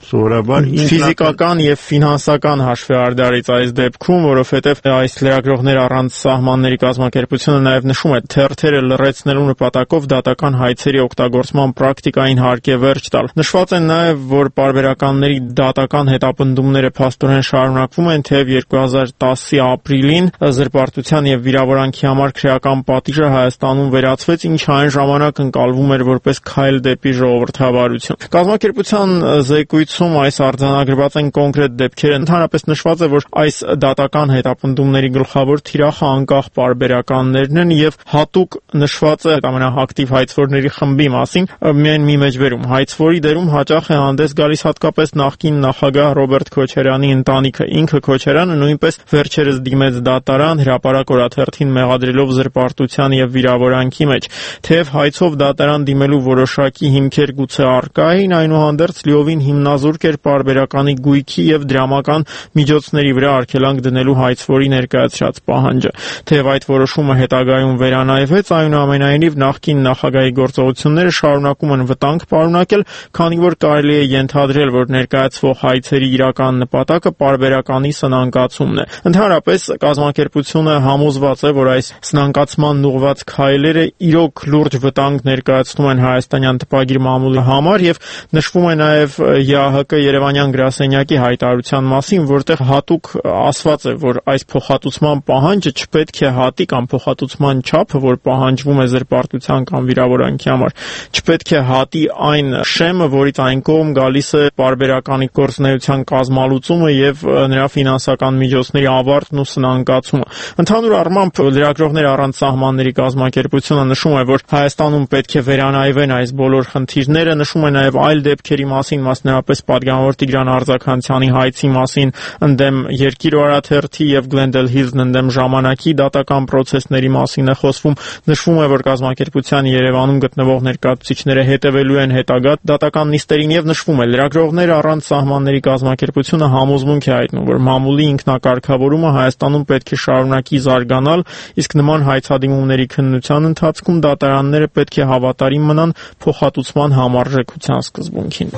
սովորաբար ֆիզիկական եւ ֆինանսական հաշվեհարդարից այս դեպքում, որովհետեւ այս լրագրողներ առանց սահմանների կազմակերպությունը նաեւ նշում է թերթերը լրացնելու նպատակով դատական հայցերի օգտագործման պրակտիկային հարկ է վերջ տալ։ Նշված է նաեւ, որ պարբերականների դատական հետապնդումները փաստորեն շարունակվում են, թեև երկու հազար տասի ապրիլին զրպարտության եւ վիրավորանքի համար քրեական պատիժը Հայաստանում վերացվեց, ինչը այն ժամանակ ընկալվում էր որպես քայլ դեպի ժողովրդավարություն։ Կազմակերպության զեկույցում այս արձանագրված են կոնկրետ դեպքեր, ընդհանրապես նշված է, որ այս դատական հետապնդումների գլխավոր թիրախը անկախ պարբերականներն են եւ հատուկ նշված է ամենաակտիվ հայցվորների խմբի մասին միայն մի մեջբերում։ Հայցվորի դերում հաճախ է հանդես գալիս հատկապես նախկին նախագահ Ռոբերտ Քոչարյանի ընտանիքը։ Ինքը Քոչարյանը նույնպես վերջերս դիմեց դատարան հրապարակ օրաթերթին մեղադրելով զրպարտության եւ վիրավորանքի մեջ։ Թեև հայցով դատարան դիմելու որոշակի հիմքեր գուցե առկա էին, այնուհանդերձ լիովին հիմնազուրկ էր պարբերականի գույքի եւ դրամական միջոցների վրա արգելանք դնելու հայցվորի ներկայացրած պահանջը։ Թեև այդ որոշումը հետագայում վերանայվեց, այնուամենայնիվ նախկին նախագահի գործողությունները շարունակում են վտանգ պարունակել, քանի որ կարելի է ենթադրել, որ ներկայացվող հայցերի իրական նպատակը պարբերականի սնանկացումն է։ Ընդհանրապես կազմակերպությունը համոզված է, որ այս սնանկացման ուղղված քայլերը իրոք լուրջ վտանգ ներկայացնում են հայաստանյան տպագիր մամուլի համար եւ նշվում է նաեւ ԵԱՀԿ Երևանյան գրասենյակի հայտարարության մասին, որտեղ հատուկ ասված է, որ այս փոխհատուցման պահանջը չպետք է հատի կամ փոխհատուցման չափը, որ պահանջվում է զրպարտության կամ վիրավորանքի համար, չպետք է հատի այն շեմը, որից այն կողմ գալիս է պարբերականի գործունեության կազմալուծումը եւ նրա ֆինանսական միջոցների ավարտն ու սնանկացումը։ Ընդհանուր առմամբ լրագրողներ առանց սահմանների կազմակերպությունը նշում է, որ Հայաստանում պետք է վերանայվեն այս բոլոր խնդիրները, նշում է նաեւ այլ դեպքերի մասին, մասնավորապես պատգամավոր Տիգրան Արձաքանցյանի հայցի մասին ընդդեմ Երկիր օրաթերթի եւ Glendale Hills-ն ընդդեմ ժամանակի դատական process-ների մասին է խոսվում։ Նշվում է, որ կազմակերպության Երևանում գտնվող ներկայացուցիչները հետևելու են հետագա դատական նիստերին եւ նշվում է, լրագրողներ առանց սահմանների կազմակերպությունը համոզմունք է հայտնում, որ մամուլի ինքնակարգավորումը Հայաստանում պետք է շարունակի զարգանալ, իսկ նման հայցադիմումների քննության ընթացքում դատարանները պետք է հավատարիմ մնան փոխհատուցման համարժեքության սկզբունքին։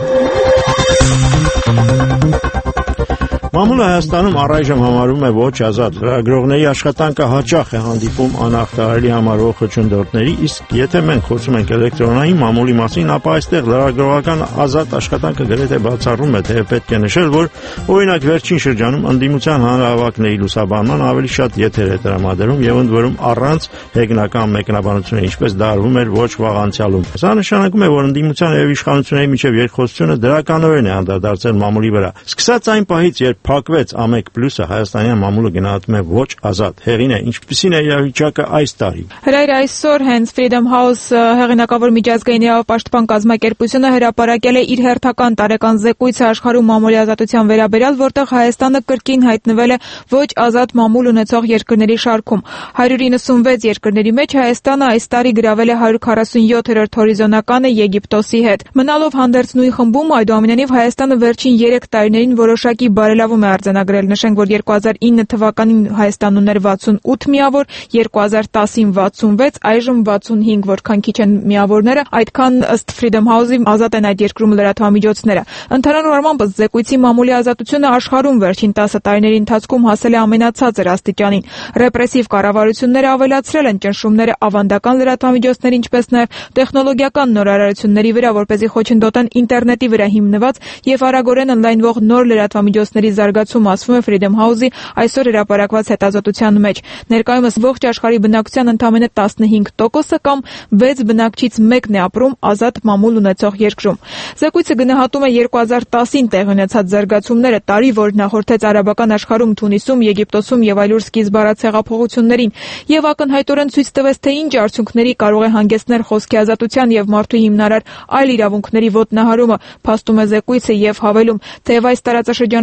Մամուլը Հայաստանում առայժմ համարում է ոչ ազատ։ Լրագրողների աշխատանքը հաճախ է հանդիպում անախտարելի համարվող խոչընդոտների, իսկ եթե մենք խոսում ենք էլեկտրոնային մամուլի մասին, ապա այստեղ լրագրողական ազատ աշխատանքը գրեթե բացառում է, թեև պետք է նշել, որ օրինակ վերջին շրջանում ընդդիմության հանրահավաքների լուսաբանման ավելի շատ եթեր է տրամադրում եւ ընդ որում առանց հեգնական մեկնաբանությունների, ինչպես դա արվում էր ոչ վաղ անցյալում։ Սա նշանակում է, որ ընդդիմության եւ իշխանությունների միջև երկխոսությունը դրականորեն է անդրադարձել մամուլի վրա։ Սկսած այն պահից, երբ փակվեց Ամեկ Պլյուսը, հայաստանյան մամուլը գնահատում է ոչ ազատ։ Հեղին է, ինչպիսին է իրավիճակը այս տարի։ Հրայր այսօր հենց Freedom House հեղինակավոր միջազգային իրավապաշտպան կազմակերպությունը հրապարակել է իր հերթական տարեկան զեկույցը աշխարհում մամուլի ազատության վերաբերյալ, որտեղ Հայաստանը կրկին հայտնվել է ոչ ազատ մամուլ ունեցող երկրների շարքում։ հարյուր իննսունվեց երկրների մեջ Հայաստանը այս տարի գրավել է հարյուր քառասունյոթերորդ հորիզոնականը Եգիպտոսի հետ։ Մնալով հանդերձ նույն խմբում, այդուամենայնիվ Հայաստանը վերջին երեք տարիներին որոշակի բարելավում է արձանագրել։ Նշենք, որ երկու հազար ինը թվականին Հայաստան ուներ վաթսունութ միավոր, երկու հազար տասին վաթսունվեց, այժմ վաթսունհինգ, որքան քիչ են միավորները, այդքան ըստ Freedom House-ի ազատ են այդ երկրում լրատվամիջոցները։ Ընդհանուր առմամբ զեկույցի մամուլի ազատությունը աշխարհում վերջին տասը տարիների ընթացքում հասել է ամենացածր աստիճանին։ Ռեպրեսիվ կառավարությունները ավելացրել են ճնշումները ավանդական լրատվամիջոցների, ինչպես նաև տեխնոլոգիական նորարարությունների վրա, որպեսզի խոչընդոտեն ինտերնետի վրա հիմնված եւ արագորեն օնլայնվող նոր լրատվամիջոցների զարգացում, ասվում է Freedom House-ի այսօր հրապարակված հետազոտության մեջ։ Ներկայումս ողջ աշխարհի բնակչության ընդամենը տասնհինգ տոկոսը կամ վեց բնակչից մեկն է ապրում ազատ մամուլ ունեցող երկրում։ Զեկույցը գնահատում է երկու հազար տասին տեղի ունեցած զարգացումները, տարի, որ նախորդեց արաբական աշխարհում, Թունիսում, Եգիպտոսում եւ այլուր սկիզբ առած հեղափոխություններին, եւ ակնհայտորեն ցույց տվեց, թե ինչ արդյունքների կարող է հանգեցնել խոսքի ազատության եւ մարդու հիմնարար այլ իրավունքների ոտնահարումը, փաստում է զեկույցը եւ հավելում, թեև այս տարածաշրջանում սկսված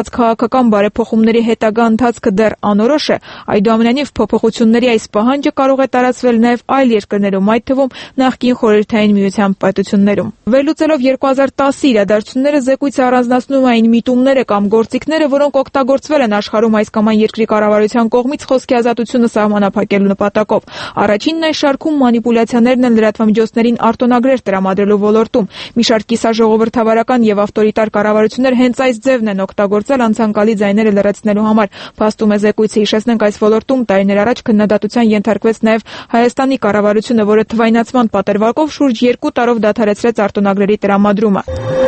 կատարված քաղաքական բարեփոխումների հետագա ընթացքը դեռ անորոշ է, այդուամենայնիվ փոփոխությունների այս պահանջը կարող է տարածվել նաև այլ երկրներում, այդ թվում նախկին Խորհրդային Միության պետություններում։ Վերլուծելով երկու հազար տասի իրադարձությունները, զեկույցը առանձնացնում այն միտումները կամ գործիքները, որոնք օգտագործվել են աշխարհում այս կամ այն երկրի կառավարության կողմից խոսքի ազատությունը սահմանափակելու նպատակով։ Առաջինն այս շարքում մանիպուլյացիաներն են լրատվամիջոցներին արտոնագրեր տրամադրելու ոլորտում։ Մի շարք կիսաժողովրդավարական եւ ավտորիտար կառավարություններ հենց այս ձևն են օգտագործել անցանկալի ձայները լրացնելու համար։ Փաստում է զեկույցը, հիշեցնենք, այս ոլորտում տարիներ առաջ քննադատության ենթարկվեց նաև Հայաստանի կառավարությունը, որը թվայնացման պատրվակով շուրջ երկու տարով դադարեցրեց արտոնագրերի տրամադրումը։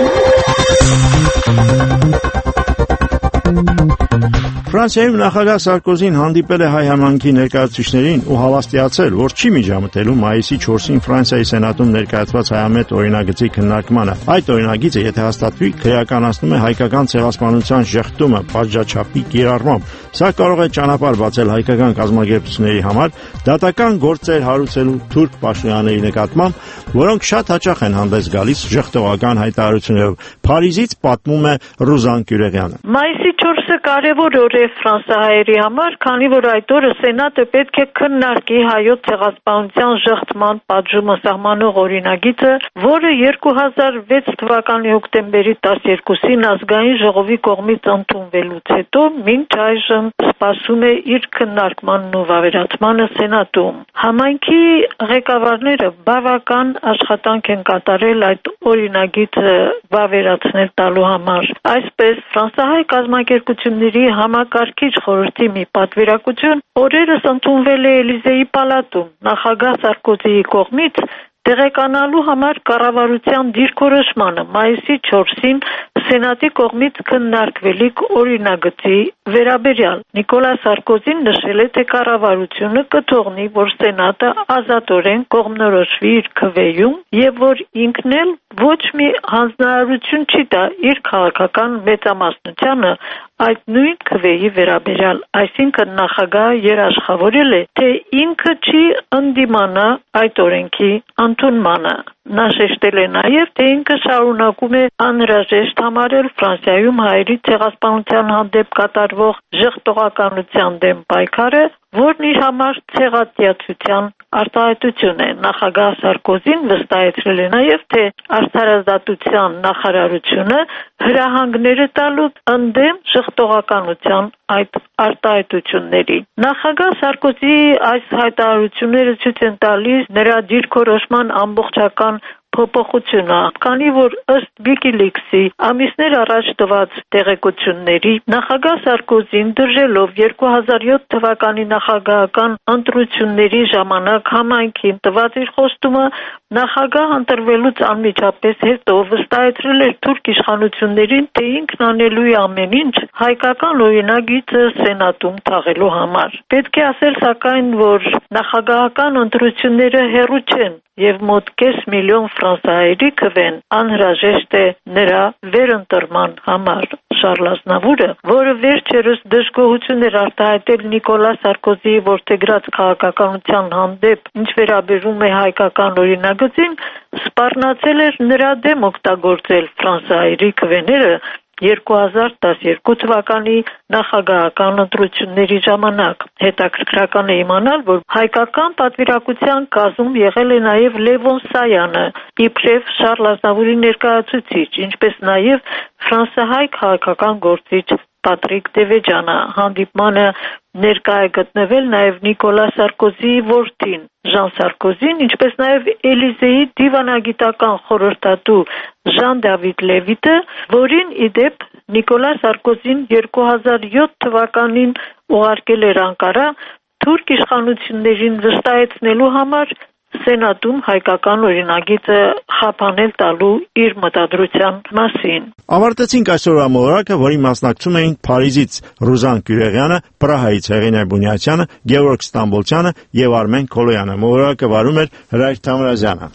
Ֆրանսիայում նախագահ Սարկոզին հանդիպել է հայ համայնքի ներկայացուցիչներին ու հավաստիացել, որ չի միջամտելու մայիսի չորսին Ֆրանսիայի Սենատում ներկայացված հայամետ օրինագծի քննարկմանը։ Այդ օրինագիծը, եթե հաստատվի, քրեականացնում է հայկական ցեղասպանության ժխտումը պատժաչափի կիրառմամբ։ Սա կարող է ճանապարհ բացել հայկական կազմակերպությունների համար դատական գործեր հարուցելու թուրք պաշտոնյաների նկատմամբ, որոնք շատ հաճախ են հանդես գալիս ժխտողական հայտարարություններով։ Փարիզից պատմում է Ռուզան Կյուրեղյանը։ Մայիսի չորսը կարևոր օր է ֆրանսահայերի համար, քանի որ այդ օրը Սենատը պետք է քննարկի հայոց ցեղասպանության ժխտման պատժումը սահմանող օրինագիծը, որը երկու հազար վեց թվականի հոկտեմբերի տասներկուսին ազգային ժողովի կողմից ընդունվելուց հետո մինչ այժմ սպասում է իր քննարկմանն ու վավերացմանը Սենատում։ Համայնքի ղեկավարները բավական աշխատանք են կատարել այդ օրինագիծը վավերացնել տալու համար։ Այսպես ֆրանսահայ կազմակերպությունների համակարգիչ խորհրդի մի պատվիրակություն օրերս ընդունվել է Էլիզեի պալատում նախագահ Սարկոզիի կողմից տեղեկանալու համար կառավարության դիրքորոշմանը մայիսի չորսին Սենատի կողմից քննարկվելիք օրինագծի վերաբերյալ։ Նիկոլա Սարկոզին նշել է, թե կառավարությունը կթողնի, որ Սենատը ազատորեն կողմնորոշվի իր քվեում եւ որ ինքն էլ ոչ մի հանձնարարություն չի տա իր քաղաքական մեծամասնությանը այդ նույն քվեի վերաբերյալ, այսինքն նախագահը երաշխավորել է, թե ինքը չի ընդդիմանա այդ օրենքի ընդունմանը։ Նա շեշտել է նաև, թե ինքը շարունակում է անհրաժեշտ համարել Ֆրանսիայում հայերի ցեղասպանության հանդեպ կատարվող ժխտողականության դեմ պայքարը, որն իր համար ցեղատյացության արտահայտություն է։ Նախագահ Սարկոզին վստահեցրել է նաև, թե արդարադատության նախարարությունը հրահանգներ է տալու ընդդեմ ժխտողականության այդ արտահայտությունների։ Նախագահ Սարկոզիի այս հայտարարությունները ցույց են տալիս նրա դիրքորոշման ամբողջական փոփոխությունը, քանի որ ըստ WikiLeaks-ի ամիսներ առաջ տված տեղեկությունների նախագահ Սարկոզին դրժելով երկու հազար յոթ թվականի նախագահական ընտրությունների ժամանակ համայնքին տված իր խոստումը նախագահ ընտրվելուց անմիջապես հետո վստահեցրել էր թուրք իշխանություններին, թե ինքն անելու է ամեն ինչ հայկական օրինագիծը Սենատում թաղելու համար։ Պետք է ասել սակայն, որ նախագահական ընտրությունները հեռու չեն եւ մոտ կես միլիոն ֆրանսահայերի քվեն անհրաժեշտ է նրա վերընտրման համար։ Շարլ Ազնավուրը, որը վերջերս դժգոհություն էր արտահայտել Նիկոլա Սարկոզիի որդեգրած քաղաքականության հանդեպ, ինչ վերաբերում է հայկական օրինագծին, սպառնացել էր նրա դեմ օգտագործել ֆրանսահայերի քվեները երկու հազար տասներկու թվականի նախագահական ընտրությունների ժամանակ։ Հետաքրքրական է իմանալ, որ հայկական պատվիրակության կազմում եղել է նաև Լևոն Սայանը, իբրև Շարլ Ազնավուրի ներկայացուցիչ, ինչպես նաև ֆրանսահայ քաղաքական գործիչ Պատրիկ Դևեջանը։ Հանդիպմանը ներկա է գտնվել նաև Նիկոլա Սարկոզիի որդին Ժան Սարկոզին, ինչպես նաև Էլիզեի դիվանագիտական խորհրդատու Ժան Դավիթ Լևիտը, որին ի դեպ Նիկոլա Սարկոզին երկու հազար յոթ թվականին ուղարկել էր Անկարա թուրք իշխանություններին վստահեցնելու համար Սենատում հայկական օրինագիծը խափանել տալու իր մտադրության մասին։ Ավարտեցինք այսօրվա մոլորակը, որի մասնակցում էին Փարիզից Ռուզան Կյուրեղյանը, Պրահայից Հեղինե Բունյացյանը, Գևորգ Ստամբոլցյանը եւ Արմեն Քոլոյանը։ Մոլորակը վարում էր Հրայր Թամրազյանը։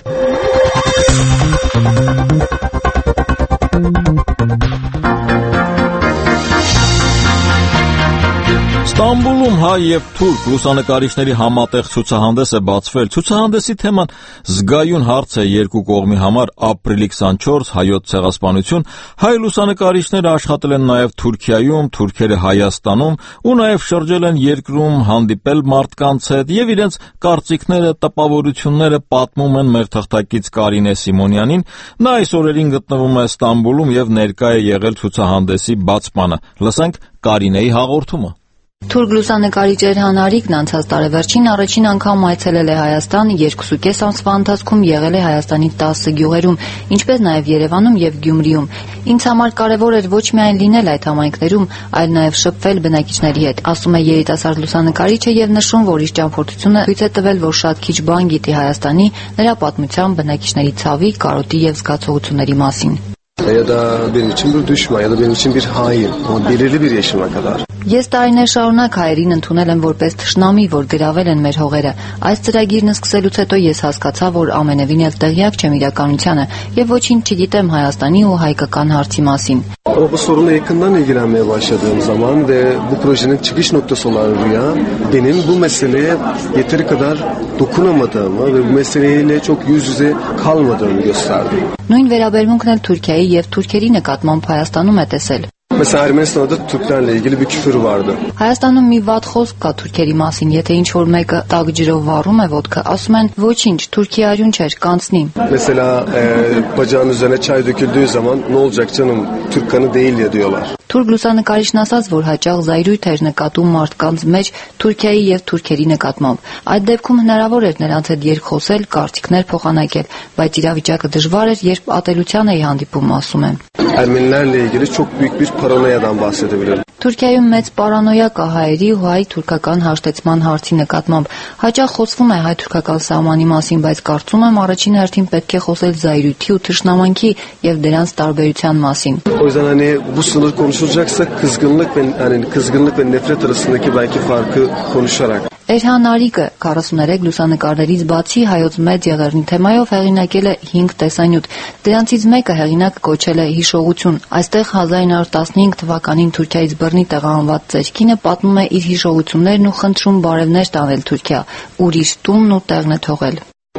Ստամբուլում հայ եւ թուրք լուսանկարիչների համատեղ ցուցահանդես է բացվել։ Ցուցահանդեսի թեման զգայուն հարց է երկու կողմի համար ապրիլի քսանչորս հայոց ցեղասպանություն։ Հայ լուսանկարիչները աշխատել են նաեւ Թուրքիայում, թուրքերը Հայաստանում ու նաեւ շրջել են երկրում, հանդիպել մարդկանց հետ եւ իրենց կարծիքները, տպավորությունները պատմում են մեր թղթակից Կարինե Սիմոնյանին։ Նա այս օրերին գտնվում է Ստամբուլում եւ ներկա է եղել ցուցահանդեսի բացմանը։ Լսենք Կարինեի հաղորդումը։ Թուրք լուսանկարիչ Էրհան Արիկն անցած տարեվերջին առաջին անգամ այցելել է Հայաստան, երկուսուկես ամսվա ընթացքում եղել է Հայաստանի տասը գյուղերում, ինչպես նաև Երևանում եւ Գյումրիում։ Ինձ համար կարևոր էր ոչ միայն լինել այդ համայնքներում, այլ նաև շփվել բնակիչների հետ, ասում է երիտասարդ լուսանկարիչը եւ նշում, որ իր ճամփորդությունը ցույց է տվել, որ շատ քիչ բան գիտի Հայաստանի, նրա պատմության, բնակիչների ցավի, կարոտի եւ զգացողությունների մասին։ Ya da benim için bir düşman ya da benim için bir hain. Ama belirli bir yaşıma kadar. Ես տարիներ շարունակ հայերին ընդունել եմ որպես թշնամի, որ գրավել են մեր հողերը։ Այս ծրագիրն սկսելուց հետո ես հասկացա, որ ամենևին էլ տեղյակ չեմ իրականությանը եւ ոչինչ չգիտեմ Հայաստանի ու հայկական հարցի մասին։ Ama bu sorunla yakından ilgilenmeye başladığım zaman ve bu projenin çıkış noktası olan Rüya, benim bu meseleye yeteri kadar dokunamadığımı ve bu meseleyle çok yüz yüze kalmadığımı gösterdi. Նույն վերաբերմունքն էլ Թուրքիայի եւ թուրքերի նկատմամբ Հայաստանում է տեսել։ Mesela Ermenistan'da Türklerle ilgili bir küfür vardı. Հայաստանում մի վատ խոսք կա թուրքերի մասին, եթե ինչ որ մեկը տաք ջրով վառում է ոդկա, ասում են ոչինչ, Թուրքիա արյուն չէր, կանցնի։ Mesela e, bacağın üzerine çay döküldüğü zaman ne olacak canım, Türk kanı değil ya diyorlar. Թուրք լուսանկարիչն ասաց, որ հաճախ զայրույթ էր նկատում մարդկանց մեջ Թուրքիայի եւ թուրքերի նկատմամբ։ Այդ դեպքում հնարավոր էր նրանց հետ երկխոսել, կարծիքներ փոխանակել, բայց իրավիճակը դժվար էր, երբ ատելության էի հանդիպում, ասում է։ Ermenilerle ilgili çok büyük bir paranoyadan bahsedebilirim. Թուրքիայում մեծ պարանոյա կա հայերի ու հայ-թուրքական հաշտեցման հարցի նկատմամբ։ Հաճախ խոսվում է հայ-թուրքական սահմանի մասին, բայց կարծում եմ առաջին հերթին պետք է խոսել զայրույթի ու թշնամանքի եւ դրանց տարբերության մասին։ O yüzden hani bu sınır konuşulacaksa kızgınlık ve yani kızgınlık ve nefret arasındaki belki farkı konuşarak. Էրհան Արիկը քառասուներեք լուսանկարներից բացի հայոց մեծ եղեռնի թեմայով հեղինակել է հինգ տեսանյութ։ Դրանցից մեկը հեղինակը կոչել է Հիշողություն։ Այստեղ հազար ինը հարյուր տասնհինգ թվականին Թուրքիայից բռնի տեղահանված ծերքինը պատմում է իր հիշողություններն ու խնդրում բարևներ տանել Թուրքիա, ուր իր տունն ու տեղն է թողել։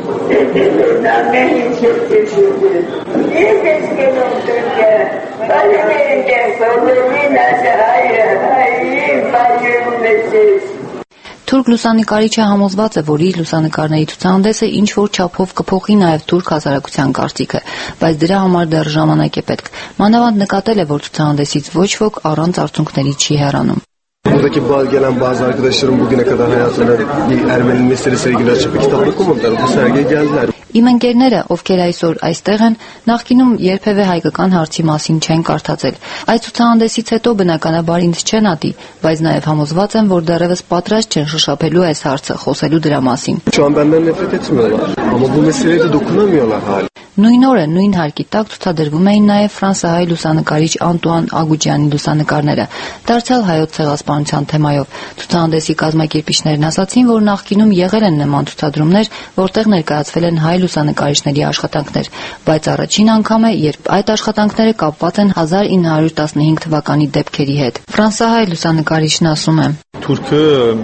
Թուրք լուսանկարիչը համոզված է, որ իր լուսանկարների ցուցահանդեսը ինչ որ չափով կփոխի նաև թուրք հասարակության կարծիքը, բայց դրա համար դեռ ժամանակ է պետք։ Մանավանդ նկատել է, որ ցուցահանդեսից ոչ ոք առանց արդյունքների չի հեռանում։ Buradaki gelen bazı arkadaşlarım bugüne kadar hayatlarına bir Ermeni meselesiyle ilgili açıp bir kitap okumadılar. Bu sergiye geldiler. Իմ ընկերները, ովքեր այսօր այստեղ են, նախկինում երբևէ հայկական հարցի մասին չեն կարդացել։ Այս ցուցահանդեսից հետո բնականաբար ինձ չեն ատի, բայց նաև համոզված եմ, որ դեռևս պատրաստ չեն շշափելու այս հարցը, խոսելու դրա մասին։ Şu an benden nefret etmiyorlar ama bu meseleye de dokunamıyorlar hala. Նույն օրը նույն հարկի տակ ցուցադրվում էին նաև ֆրանսահայ լուսանկարիչ Անտուան Ագուջյանի լուսանկարները, դարձյալ հայոց ցեղասպանության թեմայով։ Ցուցահանդեսի կազմակերպիչներն ասացին, որ նախկինում եղել են նման ցուցադրումներ, որտեղ ներկայացվել են հայ լուսանկարիչների աշխատանքներ, բայց առաջին անգամ է, երբ այդ աշխատանքները կապված են հազար ինը հարյուր տասնհինգ թվականի դեպքերի հետ։ Ֆրանսահայ լուսանկարիչն ասում է. Թուրքը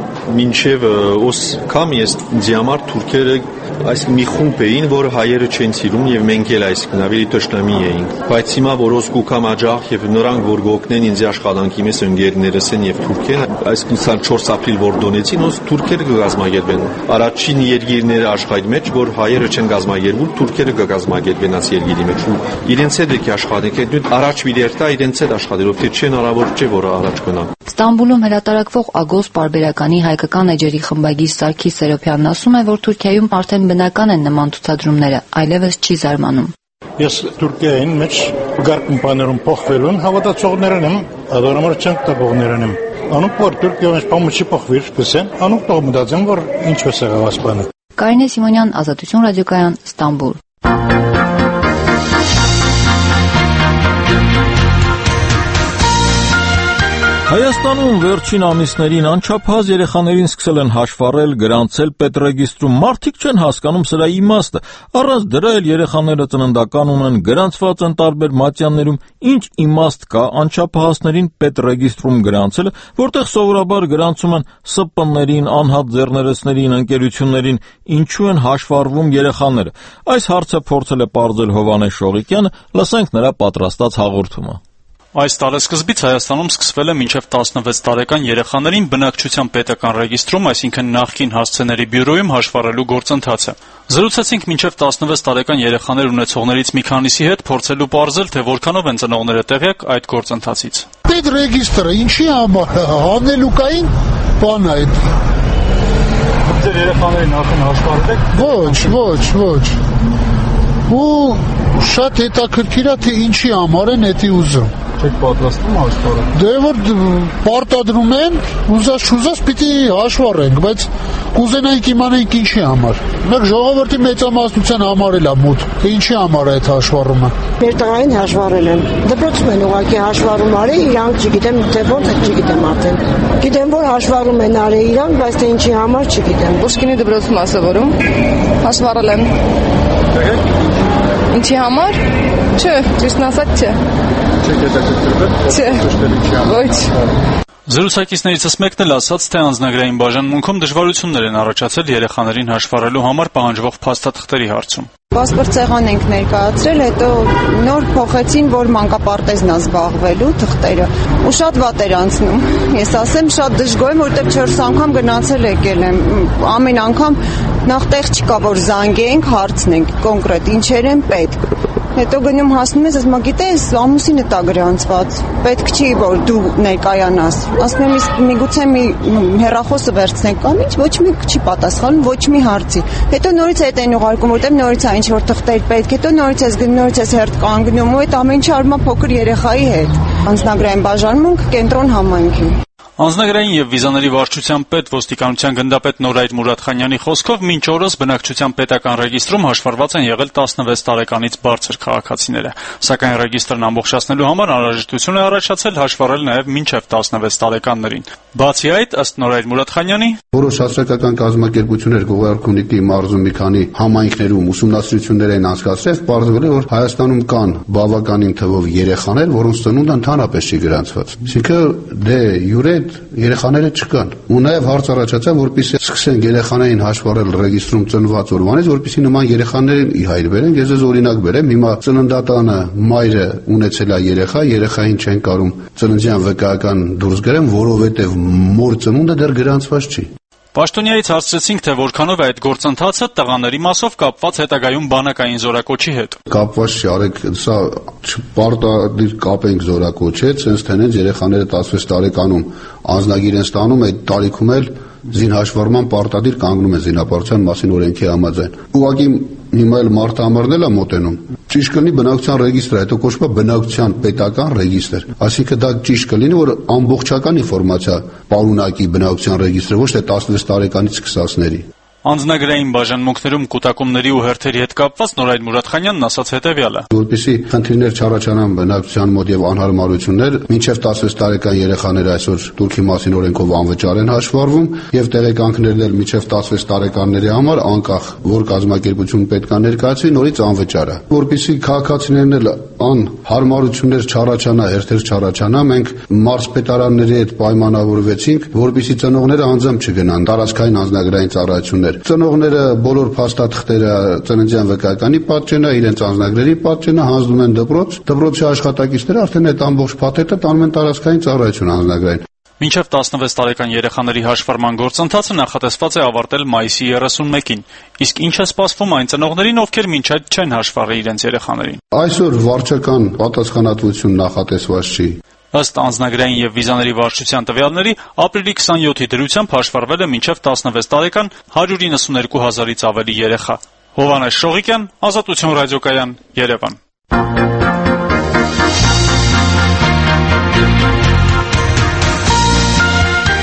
մինչև ոս կամ ես դիամար թուրքերը այս մի խումբ էին, որ հայերը չեն սիրում եւ մենք էլ այսքան ավելի տշնամի էինք, բայց հիմա որ ոսկու կամ աջախ եւ նրանք որ գոկնեն ինձ աշխատանքի մեջ ընկերներս են եւ թուրքերը, այս քսանչորս ապրիլ որ դոնեցին, ոս թուրքերը կգազմագերբեն։ Առաջին երկիրները աշխարհի մեջ, որ հայերը չեն գազմագերբում, թուրքերը կգազմագերբեն այս երկիրի մեջ։ Իրենց հետ եք աշխատեք, դու առաջ վիդերտա իրենց հետ աշխատել, ովքեր չեն հնարավոր չէ որ առաջ գնան։ Ստամբուլում հրատարակվող Ագոս Պարբերականի հայկական էջերի խմբագիր Սարգիս Սերոփյանն ասում է, որ Թուրքիայում արդեն բնական են նման ցուցադրումները, այլևս չի զարմանում։ Ես Թուրքիային մեջ գարկում բաներում փոխվելուն հավատացողներն եմ, adamlar չեն տպողներն եմ։ Անուք որ Թուրքիայում մեջ բամը չի փոխվիր, կսեն, անուք տող մտածեմ, որ ինչպես եղավ ասպանը։ Կարինե Սիմոնյան, Ազատություն ռադիոկայան, Ստամբուլ։ Հայաստանում վերջին ամիսներին անչափահաս երեխաներին սկսել են հաշվառել, գրանցել պետռեգիստրում։ Մարդիկ չեն հասկանում սրա իմաստը։ Առանց դրա էլ երեխաները ծննդական ունեն, գրանցված են տարբեր մատյաններում։ Ինչ իմաստ կա անչափահասներին պետռեգիստրում գրանցելը, որտեղ սովորաբար գրանցում են Ս Պ-ներին, անհատ ձեռներեցներին, ընկերություններին, ինչու են հաշվառվում երեխաները։ Այս հարցը փորձել է պարզել Հովհաննես Շողիկյանը, լսենք նրա պատրաստած հաղորդումը։ Այս տարեսկզբից Հայաստանում սկսվել է մինչև տասնվեց տարեկան երեխաներին բնակչության պետական ռեգիստրում, այսինքն նախկին հասցեների բյուրոյում հաշվառելու գործընթացը։ Զրուցեցինք մինչև տասնվեց տարեկան երեխաներ ունեցողներից մի քանիսի հետ, փորձելու պարզել, թե որքանով են ծնողները տեղյակ այդ գործընթացից։ Պետռեգիստրը ինչի համար հանելուկային բան է այդ։ Ձեր երեխաներին արդեն հաշվառել եք։ Ոչ, ոչ, ոչ։ Ու շատ հետաքրքիր է, թե ինչի համար են էդի ուզում։ Չեք պատրաստվում հաշվառել։ Դե որ պարտադրում են, ուզած չուզած պիտի հաշվառենք, բայց կուզենայինք իմանայինք ինչի համար։ Մեկ ժողովրդի մեծամասնության համար էլ է մոտ, թե ինչի համար է այդ հաշվառումը։ Մեր տղային հաշվառել են։ Դպրոցում են ուղղակի հաշվառում արել, իրանք չգիտեմ, թե ոնց է, չգիտեմ արդեն։ Գիտեմ, որ հաշվառում են արել իրանք, բայց թե ինչի համար չգիտեմ։ Պուշկինի դպրոցում ասովորում հաշվառել են։ Ինչի համար? Չէ, ճիշտն ասած չէ։ Չեք հետաքրքրվել։ Չէ։ Ոչ։ Զրուցակիցներիցս մեկն էլ ասաց, թե անձնագրային բաժանմունքում դժվարություններ են առաջացել երեխաներին հաշվառելու համար պահանջվող փաստաթղթերի հարցում։ Պասպորտ սեղան ենք ներկայացրել, հետո նոր փոխեցին, որ մանկապարտեզն է զբաղվելու թղթերը, ու շատ վատ էր անցնում։ Ես ասեմ, շատ դժգոհ եմ, որովհետև չորս անգամ գնացել եկել եմ, ամեն անգամ նախ տեղ չկա, որ զանգենք, հարցնենք կոնկրետ ինչեր են պետք։ Հետո գնում հասնում ես, ասում գիտես, ամուսինը տա գրանցված, պետք չի, որ դու ներկայանաս։ Ասում եմ, իսկ միգուցե մի հեռախոսը վերցնենք կամ ինչ, ոչ մի չի պատասխանում, ոչ մի հարցի։ Հետո նորից հետ են ուղարկում, որտեղ նորից է ինչ որ թղթեր պետք, հետո նորից ես գնում, նորից ես հերթ կանգնում, ու այդ ամեն ինչը արվում է փոքր երեխայի հետ։ Անձնագրային բաժանմունք կենտրոն համայնքի։ Անձնագրային եւ վիզաների վարչության պետ ոստիկանության գնդապետ Նորայր Մուրադխանյանի խոսքով մինչ օրս բնակչության պետական ռեգիստրում հաշվառված են եղել տասնվեց տարեկանից բարձր քաղաքացիները, սակայն ռեգիստրն ամբողջացնելու համար անհրաժեշտություն է առաջացել հաշվառել նաեւ մինչեւ տասնվեց տարեկաններին։ Բացի այդ, ըստ Նորայր Մուրադխանյանի, որոշ հասարակական կազմակերպություններ Գողարքունիքի մարզում մի քանի համայնքներում ուսումնասիրություններ են անցկացրել, պարզվել է, որ Հայաստանում կան բավականին թվով երեխաներ, որոնց ծնունդը ընդհանրապես չի գրանցված։ Այսինքն դե յուրե երեխաները չկան։ Ու նաև հարց առաջացավ, որպեսզի սկսեն երեխաներին հաշվառել ռեգիստրում ծնված օրվանից, որպեսզի նման երեխաներին ի հայր բերեն։ Ես ձեզ օրինակ բերեմ, հիմա ծննդատանը մայրը ունեցել է երեխա, երեխային չեն կարող ծննդյան վկայական դուրս գրեն, որովհետև մոր ծնունդը դեռ գրանցված չի։ Պաշտոնյայից հարցրեցինք, թե որքանով է այդ գործընթացը տղաների մասով կապված հետագայում բանակային զորակոչի հետ։ Կապված չի, արեք, սա պարտադիր կապենք զորակոչի, sense թենենց երեխաները տասնվեց տարեկանում անձնագիր են ստանում, այդ տարիքում էլ զինհաշվառման պարտադիր կանգնում է զինապարտության մասին օրենքի համաձայն։ Ուղղակի հիմա էլ մարտահամարն էլ է մոտենում։ Ճիշտ կլինի բնակչության ռեգիստրը, հետո կոչվում է բնակչության պետական ռեգիստր։ Այսինքն դա ճիշտ կլինի, որ ամբողջական ինֆորմացիա պարունակի բնակչության ռեգիստրը, ոչ թե տասնվեց տարեկանից սկսածների։ Անձնագրային բաժանմունքներում կուտակումների ու հերթերի հետ կապված Նորայր Մուրադխանյանն ասաց հետևյալը. Որպեսզի խնդիրներ չառաջանան բնակչության մոտ եւ անհարմարություններ, մինչեւ տասնվեց տարեկան երեխաները այսօր Թուրքի մասին օրենքով անվճար են հաշվառվում եւ տեղեկանքներն էլ մինչեւ տասնվեց տարեկանների համար անկախ որ կազմակերպություն պետք է ներկայացվի, նորից անվճար է։ Որպեսզի քաղաքացիներն էլ անհարմարություններ չառաջանա, հերթեր չառաջանա, մենք մարզպետարանների հետ պայմանավորվեցինք, որպեսզի ծնողները անձամբ չգնան տարածքային անձնագրային ծառայություններ։ Ծնողները բոլոր փաստաթղթերը ծննդյան վկայականի պատճենն է, իրենց անձնագրերի պատճենը հանձնում են դպրոց, դպրոցի աշխատակիցները արդեն այդ ամբողջ փաթեթը տանում են տարածքային ծառայություն անձնագրային։ Մինչև տասնվեց տարեկան երեխաների հաշվառման գործընթացը նախատեսված է ավարտել մայիսի երեսունմեկին, իսկ ինչ է սպասվում այն ծնողներին, ովքեր մինչ այդ չեն հաշվառել իրենց երեխաներին։ Այսօր վարչական պատասխանատվություն նախատեսված չի։ Ըստ անձնագրային եւ վիզաների վարչության տվյալների, ապրիլի քսաներկուի դրությամբ հաշվառվել է մինչև տասնվեց տարեկան հարյուր իննսուներկու հազարից ավելի երեխա։ Հովհաննես Շողիկյան, Ազատություն ռադիոկայան, Երևան։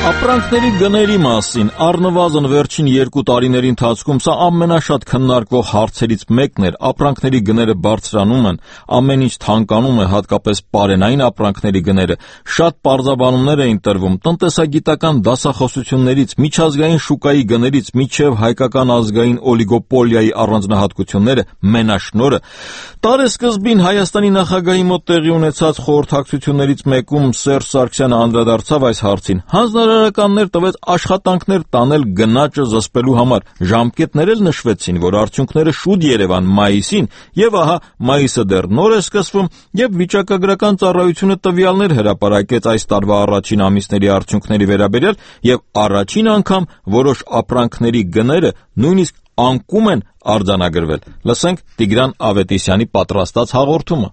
Ապրանքների գների մասին առնվազն վերջին երկու տարիների ընթացքում սա ամենաշատ քննարկվող հարցերից մեկն էր։ Ապրանքների գները բարձրանում են, ամեն ինչ թանկանում է, հատկապես պարենային ապրանքների գները։ Շատ պարզաբանումներ էին տրվում տնտեսագիտական դասախոսություններից, միջազգային շուկայի գներից մինչև հայկական ազգային օլիգոպոլիայի առանձնահատկությունները, մենաշնորհը։ Տարեսկզբին Հայաստանի նախագահի մոտ տեղի ունեցած խորհրդակցություններից մեկում Սերժ Սարգսյանը անդրադարձավ այս հարցին։ Հանձնարարականներ տվեց աշխատանքներ տանել գնաճը զսպելու համար։ Ժամկետներ էլ նշվեցին, որ արդյունքները շուտ Երևան մայիսին, եւ ահա մայիսը դեռ նոր է սկսվում, եւ վիճակագրական ծառայությունը տվյալներ հրապարակեց այս տարվա առաջին ամիսների արդյունքների վերաբերյալ, եւ առաջին անգամ որոշ ապրանքների գները նույնիսկ անկում են արձանագրվել։ Լսենք Տիգրան Ավետիսյանի պատրաստած հաղորդումը։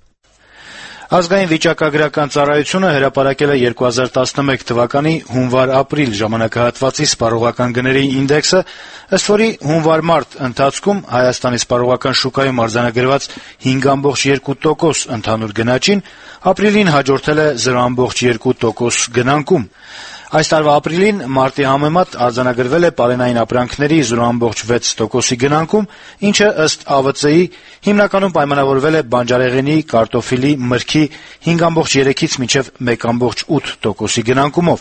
Ազգային վիճակագրական ծառայությունը հրապարակել է երկու հազար տասնմեկ թվականի հունվար-ապրիլ ժամանակահատվածի սպառողական գների ինդեքսը, ըստ որի հունվար-մարտ ընթացքում Հայաստանի սպառողական շուկայում արձանագրված հինգ կoma երկու տոկոս ընդհանուր գնաճին, ապրիլին հաջորդել է զրո կoma երկու տոկոս գնանկում։ Այս տարվա ապրիլին մարտի համեմատ արձանագրվել է պարենային ապրանքների զրո կoma վեց տոկոսի գնանկում, ինչը ըստ A V C-ի հիմնականում պայմանավորվել է բանջարեղենի, կարտոֆիլի, մրգի հինգ կoma երեքից մինչև մեկ կoma ութ տոկոսի գնանկումով։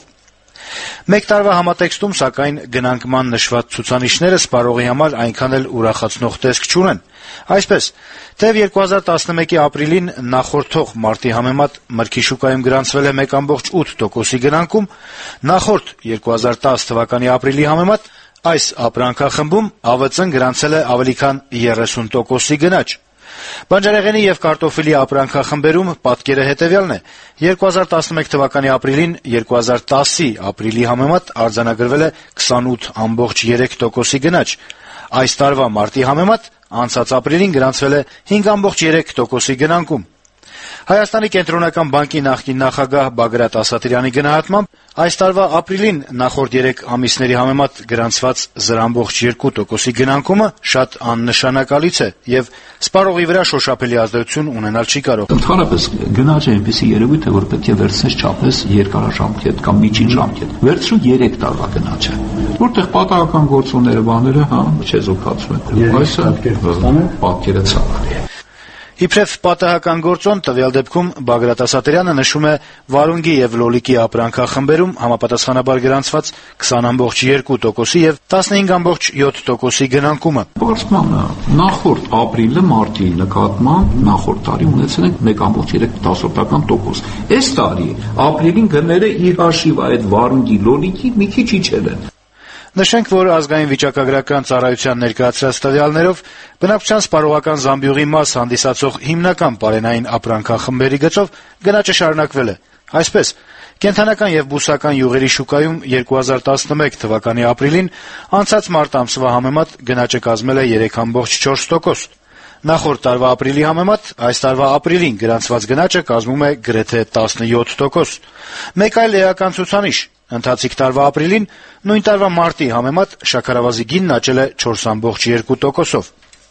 Մեկ տարվա համատեքստում, սակայն, գնանկման նշված ցուցանիշները սպառողի համար այնքան էլ ուրախացնող տեսք չունեն։ Այսպես, թեև երկու հազար տասնմեկի ապրիլին նախորդող մարտի համեմատ մրգի շուկայում գրանցվել է մեկ կoma ութ տոկոսի գնանկում, նախորդ երկու հազար տասը թվականի ապրիլի համեմատ այս ապրանքախմբում A V C-ն գրանցել է ավելի քան երեսուն տոկոսի գնաճ։ Բանջարեղենի եւ կարտոֆիլի ապրանքախմբերում պատկերը հետեւյալն է. երկու հազար տասնմեկ թվականի ապրիլին երկու հազար տասի ապրիլի համեմատ արձանագրվել է քսանութ կoma երեք տոկոսի գնաճ։ Այս տարվա մարտի համեմատ անցած ապրիլին գրանցվել է հինգ կoma երեք տոկոսի գնանկում։ Հայաստանի կենտրոնական բանկի նախկին նախագահ Բագրատ Ասատրյանի գնահատմամբ այս տարվա ապրիլին նախորդ երեք ամիսների համեմատ գրանցված զրո կoma երկու տոկոսի գնանկումը շատ աննշանակալից է եւ սպառողի վրա շոշափելի ազդեցություն ունենալ չի կարող։ Ընդհանրապես գնաճը այնպեսի երևույթ է, որ պետք է վերցնես չափես երկարաժամկետ կամ միջին ժամկետ։ Վերցրու երեք տարվա գնաճը, որտեղ պատահական գործոնները բաները հա չեզոքացվում են։ Այսը պատկերը ցավալի է։ Իբրև պատահական գործոն տվյալ դեպքում Բագրատ Ասատրյանը նշում է վարունգի եւ լոլիկի ապրանքախմբերում համապատասխանաբար գրանցված քսան կoma երկու տոկոսի եւ տասնհինգ կoma յոթ տոկոսի գնանկումը։ Բարձրանը նախորդ ապրիլը մարտի նկատմամբ նախորդ տարի ունեցել ենք մեկ կoma երեք տոկոս։ Այս տարի ապրիլին գները իր հաշիվ այդ վարունգի լոլիկի մի քիչ իջել են։ Նշենք, որ ազգային վիճակագրական ծառայության ներկայացրած տվյալներով բնակչության սպառողական զամբյուղի մաս հանդիսացող հիմնական պարենային ապրանքախմբերի գծով գնաճը շարունակվել է։ Այսպես, կենդանական եւ բուսական յուղերի շուկայում երկու հազար տասնմեկ թվականի ապրիլին անցած մարտ ամսվա համեմատ գնաճը կազմել է երեք կoma չորս տոկոս։ Նախորդ տարվա ապրիլի համեմատ այս տարվա ապրիլին գրանցված գնաճը կազմում է գրեթե տասնյոթ տոկոս։ Մեկ այլ էական ցուցանիշ. ընթացիկ տարվա ապրիլին նույն տարվա մարտի համեմատ շաքարավազի գինն աճել է չորս կoma երկու տոկոսով։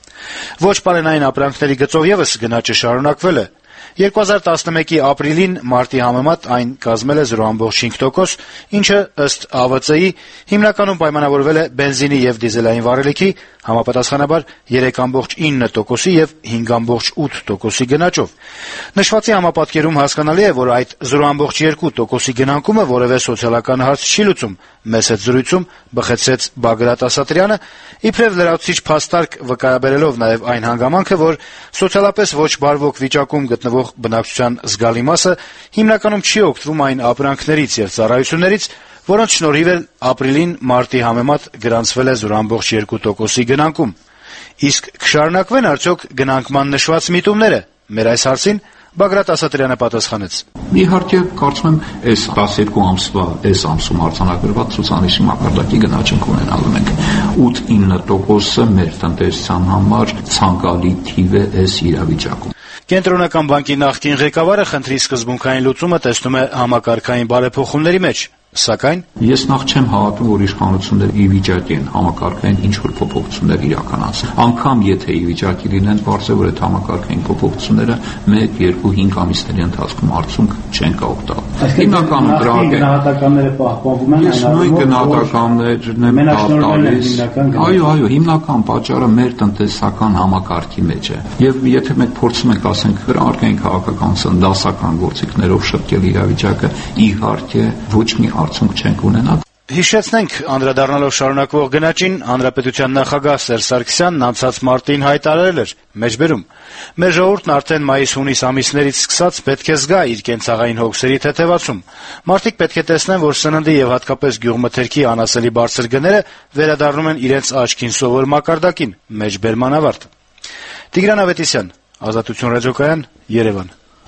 Ոչ պարենային ապրանքների գծով եւս գնաճը շարունակվել է։ երկու հազար տասնմեկի ապրիլին մարտի համեմատ այն կազմել է զրո կoma հինգ տոկոս, ինչը ըստ A V C-ի հիմնականում պայմանավորվել է բենզինի եւ դիզելային վառելիքի համապատասխանաբար երեք կoma ինը տոկոսի եւ հինգ կoma ութ տոկոսի գնաճով։ Նշվածի համապատկերում հասկանալի է, որ այդ զրո կoma երկու տոկոսի գնանկումը որևէ սոցիալական հարց չի լուծում։ Մեծ հետ զրույցում բխեցրեց Բագրատ Ասատրյանը, իբրև լրացուցիչ փաստարկ վկայաբերելով նաեւ այն հանգամանքը, որ սոցիալապես ոչ բարվոք վիճակում գտնվող բնակչության զգալի մասը հիմնականում չի օգտվում այն ապրանքներից եւ ծառայություններից, որոնց շնորհիվ էլ ապրիլին մարտի համեմատ գրանցվել է զրո կoma երկու տոկոսի գնանկում։ Իսկ կշարունակվեն արդյոք գնանկման նշված միտումները։ Մեր այս հարցին Բագրատ Ասատրյանը պատասխանեց. Իհարկե, կարծում եմ, այս տասներկու ամսվա այս ամսում արձանագրված ցուցանիշի մակարդակի գնաճ ունենալու ենք։ ութ-ինը տոկոսը մեր տնտեսության համար ցանկալի թիվ է այս իրավիճակում։ Կենտրոնական բանկի նախկին ղեկավարը խնդրի սկզբունքային լուծումը տեսնում է համակարգային բարեփոխումների մեջ։ Սակայն ես նախ չեմ հավատում, որ իշխանությունները ի վիճակի են համակարգային ինչ որ փոփոխություններ իրականացնել։ Անկամ եթե ի վիճակի լինեն, բարձր որ այդ համակարգային փոփոխությունները մեկ, երկու, հինգ ամիսների ընթացքում արդյունք չեն կարող տալ։ Հիմնականում դրանք գնահատականները պահպանվում են, ես նույն գնահատականներն եմ տալիս։ Այո, այո, հիմնական պատճառը մեր տնտեսական համակարգի մեջ է։ Եվ եթե մենք փորձում ենք ասենք դրական քաղաքականության դասական գործիքներով շտկել իրավիճակը, իհարկե ոչ մի արդյունք չենք ունենա։ Հիշեցնենք, անդրադառնալով շարունակվող գնաճին, Հանրապետության նախագահ Սերժ Սարգսյանն անցած մարտին հայտարարել էր. մեջբերում. մեր ժողովուրդն արդեն մայիս-հունիս ամիսներից սկսած պետք է զգա իր կենցաղային հոգսերի թեթևացում։ Մարդիկ պետք է տեսնեն, որ սննդի եւ հատկապես գյուղմթերքի անասելի բարձր գները վերադառնում են իրենց աչքին սովոր մակարդակին։ Մեջբերման ավարտ։ Տիգրան Ավետիսյան, Ազատություն ռադիոկայան, Երևան։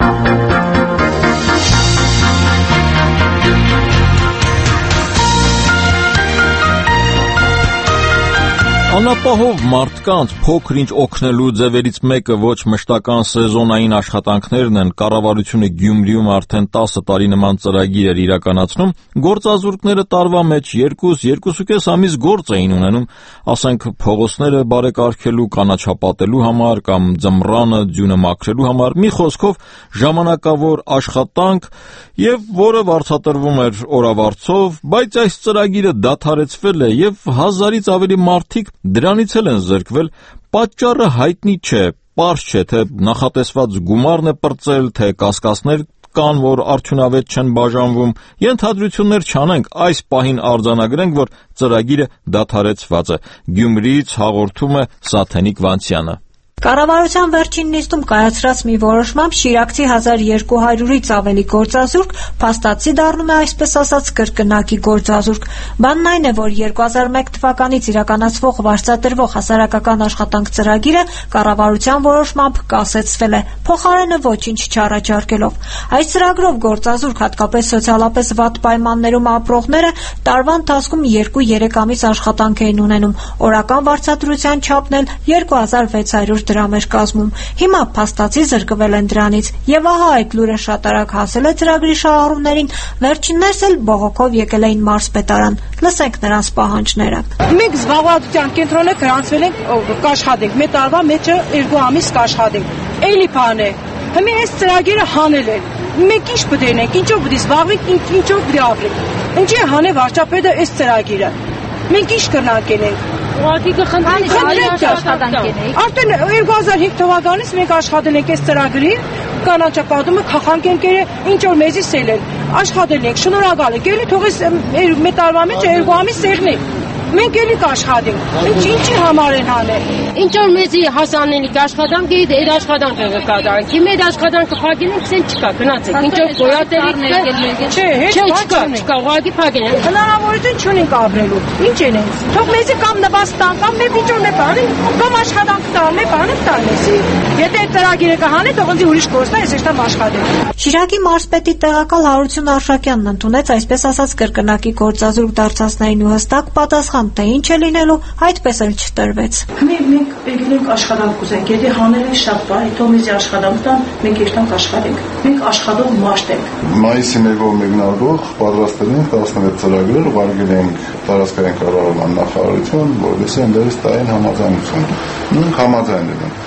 Անապահով մարդկանց փոքր-ինչ օգնելու ձևերից մեկը ոչ մշտական սեզոնային աշխատանքներն են։ Կառավարությունը Գյումրիում արդեն տասը տարի նման ծրագիր էր իրականացնում։ Գործազուրկները տարվա մեջ երկու-երկուսուկես ամիս գործ էին ունենում, ասենք փողոցները բարեկարգելու, կանաչապատելու համար կամ ձմռանը ձյունը մաքրելու համար, մի խոսքով ժամանակավոր աշխատանք, եւ որը վարձատրվում էր օրավարձով, բայց այս ծրագիրը դադարեցվել է եւ հազարից ավելի մարդիկ դրանից էլ են զրկվել։ Պատճառը հայտնի չէ, պարզ չէ, թե նախատեսված գումարն է պրծել, թե կասկածներ կան, որ արդյունավետ չեն բաժանվում։ Ենթադրություններ չանենք, այս պահին արձանագրենք, որ ծրագիրը դադարեցված է։ Գյումրիից հաղորդում է Սաթենիկ Վանցյանը։ Կառավարության վերջին նիստում կայացրած մի որոշմամբ Շիրակցի հազար երկու հարյուրից ավելի գործազուրկ փաստացի դառնում է այսպես ասած կրկնակի գործազուրկ։ Բանն այն է, որ երկու հազար մեկ թվականից իրականացվող վարձատրվող հասարակական աշխատանք ծրագիրը կառավարության որոշմամբ կասեցվել է, փոխարենը ոչինչ չառաջարկելով։ Այս ծրագրով գործազուրկ, հատկապես սոցիալապես վատ պայմաններում ապրողները տարվա ընթացքում երկու-երեք ամիս աշխատանք էին ունենում, օրական վարձատրության չափն էլ երկու հազար վեց հարյուր դրամ էր կազմում։ Հիմա փաստացի զրկվել են դրանից, եւ ահա այդ լուրը շատ արագ հասել է ծրագրի շահառուներին, վերջիններս էլ բողոքով եկել էին մարզպետարան։ Լսենք նրանց պահանջները։ Մենք զբաղվածության կենտրոնը գրանցվել ենք կաշխատենք, մեր տարվա մեջը երկու ամիս կաշխատենք։ Էլի բան է։ Հիմա այս ծրագիրը հանել են։ Մենք ինչ պետք է անենք, ինչով պետք է զբաղվենք, ինչով պետք է ապրենք։ Ինչի է հանել վարչապետը այս ծրագիրը։ Մենք ինչ կրնանք ենք։ Ուղղակի կխնդրենք աշխատանք ենք։ Արդեն երկու հազար հինգ թվականից մենք աշխատել ենք այս ծրագրի, կանաչապատումը քաղաքանքերը ինչ որ մեզի սել են։ Աշխատել ենք, շնորհակալ ենք։ Էլի թող այս մեր տարվա մեջ երկու ամիս սեղնենք։ Մենք էլի կաշխատենք։ Ինչ ինչի համար են անել։ Ինչ որ մեզի հասանելիք աշխատանք է, այդ աշխատանքը կկատարենք։ Հիմա այդ աշխատանքը փակել ենք, ցեն չկա, գնացեք։ Ինչ որ գոյատերիկ չէ, հետ չկա, չկա, ուղղակի փակել են։ Հնարավորություն չունենք ապրելու։ Ինչ են այս։ Թող մեզի կամ նվազ տան, կամ մեր ինչ որ բանի, կամ աշխատանք տան, մեր բանը տան էսի։ Եթե այդ ծրագիրը կհանի, թող ինձ ուրիշ կորստա, ես էստամ աշխատեմ։ Շիրակի մարզպետի տեղակալ Հարություն Արշակյանն ընդունեց այսպես ասած կրկնակի գործազուրկ դարձածներին ու հստակ պատասխան, թե ինչ է լինելու, այդպես էլ չտրվեց։ Մենք եկել ենք աշխատանք կուզենք, եթե հանել ենք շատ բան, թող մեզ աշխատանք տան, մենք երթանք աշխատենք։ Մենք աշխատող մարդ ենք։ Մայիսի մեկով մեկնարկող պատրաստել ենք տասնվեց ծրագրեր, ուղարկել ենք տարածքային կառավարման նախարարություն, որովհետեւ այնտեղից տային համաձայնություն։ Մենք համաձայնել ենք։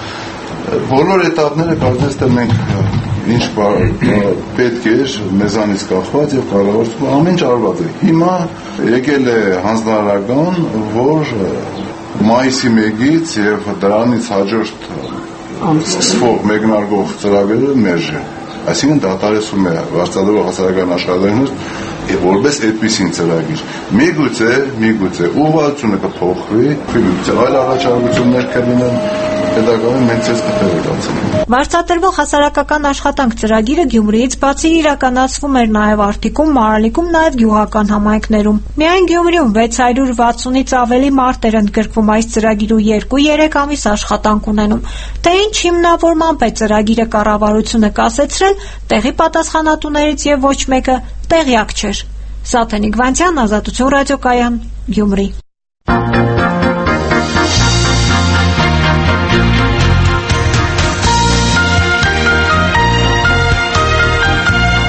Բոլոր этаպները կարծես թե մենք ինչ պետք էր մեզանից կախված եւ կառավարությունը ամեն ինչ արված է։ Հիմա եկել է հանձնարարական, որ մայիսի մեկից եւ դրանից հաջորդ սկսվող մեկնարկող ծրագրերը մերժ է։ Այսինքն դատարեցում է վարձատրող հասարակական աշխատանքներ եւ որպես այդպիսին ծրագիր։ Միգուցե, միգուցե ուղղությունը կփոխվի, միգուցե այլ առաջարկություններ կլինեն, պետական մենք ցես կտեղեկացնենք։ Վարձատրվող հասարակական աշխատանք ծրագիրը Գյումրիից բացի իրականացվում էր նաեւ Արտիկում, Մարալիկում, նաեւ գյուղական համայնքներում։ Միայն Գյումրիում վեց հարյուր վաթսունից ավելի մարդ էր ընդգրկվում այս ծրագիրու երկու-երեք ամիս աշխատանք ունենում։ Թե ինչ հիմնավորմամբ է ծրագիրը կառավարությունը կասեցրել, տեղի պատասխանատուներից եւ ոչ մեկը տեղյակ չէր։ Սաթենիկ Վանցյան, Ազատություն ռադիոկայան, Գյումրի։ Գալիք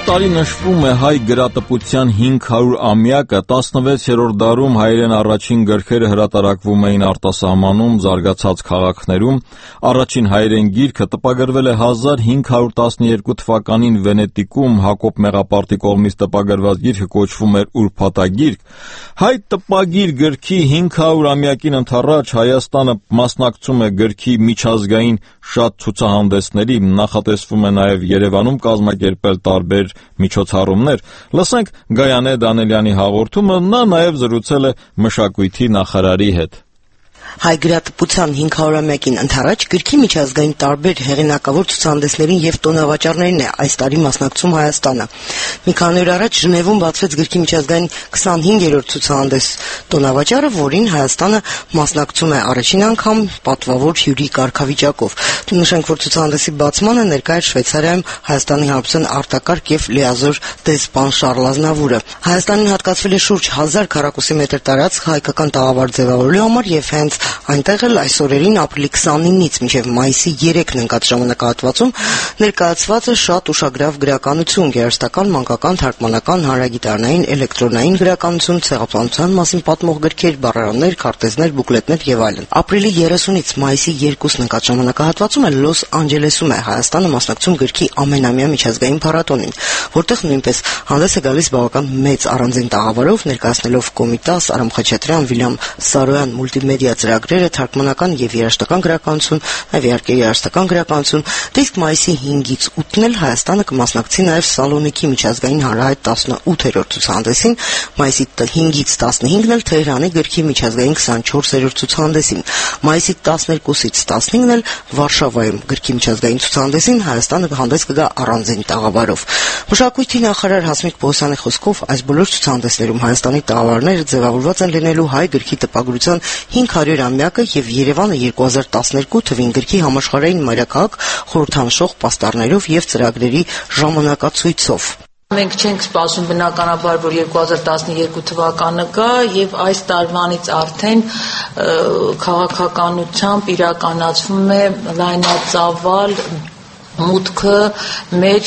Երբ տարի նշվում է հայ գրատպության հինգ հարյուր ամյակը, տասնվեցերորդ դարում հայերեն առաջին գրքերը հրատարակվում էին արտասահմանում զարգացած քաղաքներում, առաջին հայերեն գիրքը տպագրվել է հազար հինգ հարյուր տասնյոթ թվականին Վենետիկում, Հակոբ Մեղապարտի կողմից տպագրված գիրքը կոչվում էր Ուրփաթագիրք։ Հայ տպագիր գրքի հինգ հարյուր ամյակին ընդառաջ Հայաստանը մասնակցում է գրքի միջազգային շատ ցուցահանդեսների, նախատեսվում է նաև Երևանում կազմակերպել տարբեր միջոցառումներ։ Լսենք Գայանե Դանելյանի հաղորդումը, նա նաև զրուցել է մշակույթի նախարարի հետ։ Հայ գրատպության հինգ հարյուրամյակին ընդառաջ գրքի միջազգային տարբեր հեղինակավոր ցուցահանդեսներին եւ տոնավաճառներին է այս տարի մասնակցում Հայաստանը։ Մի քանի օր առաջ Ժնևում բացվեց գրքի միջազգային քսանհինգերորդ ցուցահանդես տոնավաճառը, որին Հայաստանը մասնակցում է առաջին անգամ պատվավոր հյուրի կարգավիճակով։ Նշենք, որ ցուցահանդեսի բացմանը ներկա էր Շվեյցարիայում Հայաստանի Հանրապետության արտակարգ եւ լիազոր դեսպան Շարլ Ազնավուրը։ Հայաստանին հատկացվել է շուրջ հազար քառակուսի մետր տարածք հայկական տաղավար ձևավորելու համար եւ հենց այնտեղ էլ այս օրերին ապրիլի քսանինից մինչև մայիսի երեքն ընկած ժամանակահատվածում ներկայացված է շատ ուշագրավ գրականություն, գեղարվեստական, մանկական, թարգմանական, հանրագիտարանային, էլեկտրոնային գրականություն, ցեղասպանության մասին պատմող գրքեր, բառարաններ, քարտեզներ, բուկլետներ եւ այլն։ Ապրիլի երեսունից մայիսի երկուսն ընկած ժամանակահատվածում էլ Լոս Անջելեսում է Հայաստանը մասնակցում գրքի ամենամյա միջազգային փառատոնին, որտեղ նույնպես հանդես է գալիս բավական մեծ առանձին տաղավարով, ներկայացնելով Կոմիտաս, Արամ Խաչատրյան, Վիլյամ Սարոյան մուլտիմեդիա ծրագրերը, թարգմանական եւ երաժշտական գրականություն, նաեւ իհարկե երաժշտական գրականություն։ Դե իսկ մայիսի հինգից ութն էլ Հայաստանը կմասնակցի նաեւ Սալոնիկի միջազգային հանրահայտ տասնութերորդ ցուցահանդեսին, մայիսի հինգից տասնհինգն էլ Թեհրանի գրքի միջազգային քսանչորսերորդ ցուցահանդեսին, մայիսի տասներկուսից տասնինգն էլ Վարշավայում գրքի միջազգային ցուցահանդեսին Հայաստանը հանդես կգա առանձին տաղավարով։ Մշակույթի նախարար Հասմիկ Պողոսյանի խոսքով այս բոլոր ցուցահանդեսներում Հայաստանի տաղավարները ձևավորված են լինելու հայ գրքի տպագրության հինգ հարյուր ամյակը եւ Երևանը երկու հազար տասներկու թվին գրքի համաշխարհային մայրաքաղաք խորհրդանշող պաստառներով եւ ծրագրերի ժամանակացույցով։ Մենք չենք սպասում բնականաբար, որ երկու հազար տասներկու թվականը գա եւ այս տարվանից արդեն քաղաքականությամբ իրականացվում է լայնածավալ մուտքը մեջ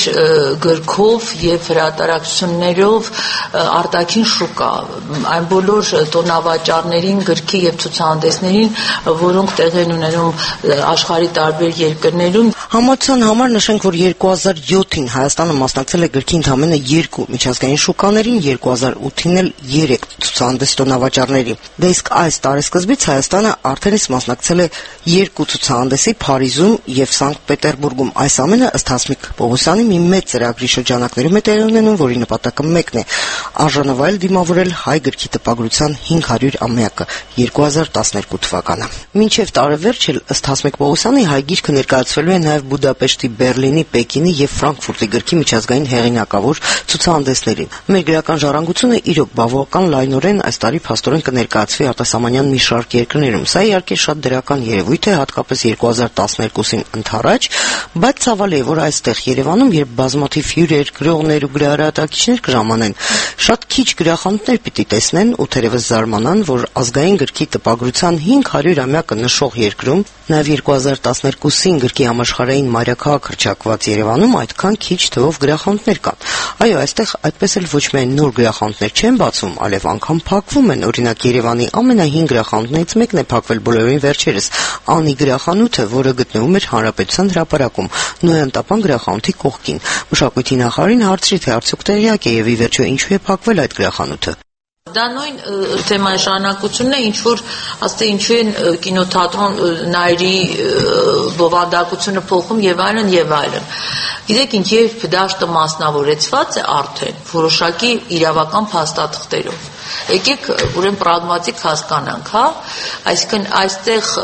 գրքով եւ հրատարակություններով արտաքին շուկա, այն բոլոր տոնավաճառներին, գրքի եւ ցուցահանդեսներին, որոնք տեղ են ունենում աշխարհի տարբեր երկրներում։ Համացան համար նշենք, որ երկու հազար յոթին Հայաստանը մասնակցել է գրքի ընդամենը երկու միջազգային շուկաներին, երկու հազար ութին էլ երեք ցուցահանդես տոնավաճառների։ Դե իսկ այս տարեսկզբից Հայաստանը արդեն իսկ մասնակցել է երկու ցուցահանդեսի Փարիզում եւ Սանկտ Պետերբուրգում։ Այս ամենը ըստ Հասմիկ Պողոսյանի մի մեծ ծրագրի շրջանակներում է տեղ ունենում, որի նպատակը մեկն է՝ արժանավայել դիմավորել հայ գրքի տպագրության հինգ հարյուր ամյակը երկու հազար տասներկու թվականը։ Մինչև տարեվերջ էլ ըստ Հասմիկ Պողոսյանի հայ գիրքը ներկայացվելու է նաև Բուդապեշտի, Բերլինի, Պեկինի եւ Ֆրանկֆուրտի գրքի միջազգային հեղինակավոր ցուցահանդեսներին։ Մեր գրական ժառանգությունը իրոք բավական լայնորեն այս տարի փաստորեն կներկայացվի արտասահմանյան մի շարք երկրներում։ Սա իհարկե շատ դրական երևույթ է, հատկապես երկու հազար տասներկուսին ընդառաջ, բայց ցավալի է, որ այստեղ Երևանում, երբ բազմաթիվ հյուրեր, գրողներ ու գրահրատարակիչներ կժամանեն, շատ քիչ գրախանութներ պիտի տեսնեն ու թերևս զարմանան, որ ազգային գրքի տպագրության հինգ հարյուր ամյակը նշող երկրում, նաև երկու հազար տասներկուսին գրքի համաշխարհային մայրաքաղաք հռչակված Երևանում այդքան քիչ թվով գրախանութներ կան։ Այո, այստեղ այդպես էլ ոչ միայն նոր գրախանութներ չեն բացվում, այլև անգամ փակվում են։ Օրինակ Երևանի ամենահին գրախանութներից մեկն է փակվել բոլորովին վերջերս՝ Անի գրախանութը, որը գտնվում էր Հանրապետության հրապարակում, Նոյան Տապան գրախանութի կողքին։ Մշակույթի նախարարին հարցրի, թե արդյոք տեղյակ է եւ ի վերջո ինչու է փակվել այդ գրախանութը։ Դա նույն թեմայի շարունակությունն է, ինչ որ ասते ինչու են կինոթատրոն նայրի բովանդակությունը փոխում եւ այլն եւ այլն։ Գիտեք ինչ, երբ դաշտը մասնավորեցված է արդեն որոշակի իրավական փաստաթղթերով, եկեք ուրեմն պրագմատիկ հասկանանք, հա, այսինքն այստեղ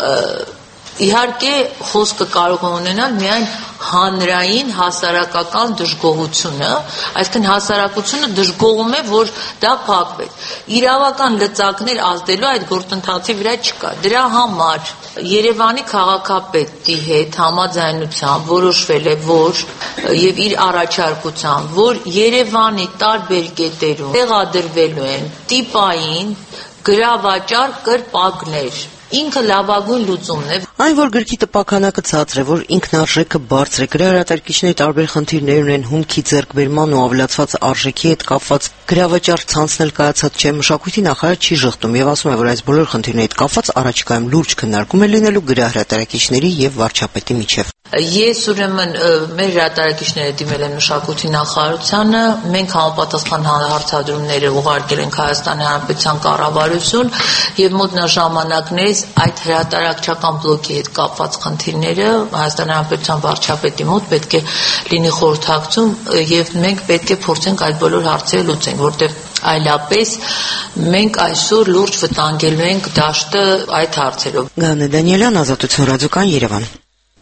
իհարկե խոսքը կարող է ունենալ միայն հանրային հասարակական դժգոհությունը, այսինքն հասարակությունը դժգոհում է, որ դա փակվեց։ Իրավական լծակներ ազդելու այդ գործընթացի վրա չկա։ Դրա համար Երևանի քաղաքապետի հետ համաձայնությամբ որոշվել է, որ եւ իր առաջարկությամբ, որ Երևանի տարբեր կետերում տեղադրվելու են տիպային գրավաճառ կրպակներ, ինքը լավագույն լուծումն է։ Այն, որ գրքի տպականակը ցածր է, որ ինքնարժեքը բարձր է, գրահրատարակիչների տարբեր խնդիրներ ունեն, հումքի ձեռքբերման ու ավելացված արժեքի հետ կապված գրավաճառ ցանցն էլ կայացած չէ, մշակույթի նախարար չի ժխտում եւ ասում է, որ այս բոլոր խնդիրների հետ կապված առաջիկայում լուրջ քննարկում է լինելու գրահրատարակիչների եւ վարչապետի միջեւ։ Ես ուրեմն մեր հրատարակիչները դիմել են մշակույթի նախարարությանը, մենք համապատասխան հարցադրումները ուղարկել ենք Հայաստանի Հանրապետության կառավարություն եւ մոտ ժամանակներից այդ հրատարակչական բլոկի հետ կապված խնդիրները Հայաստանի Հանրապետության վարչապետի մոտ պետք է լինի խորհրդակցում եւ մենք պետք է փորձենք այդ բոլոր հարցերը լուծենք, որտեղ այլապես մենք այսօր լուրջ վտանգելու ենք դաշտը այդ հարցերով։ Գանե Դանիելյան, Ազատություն ռադիոկան, Երևան։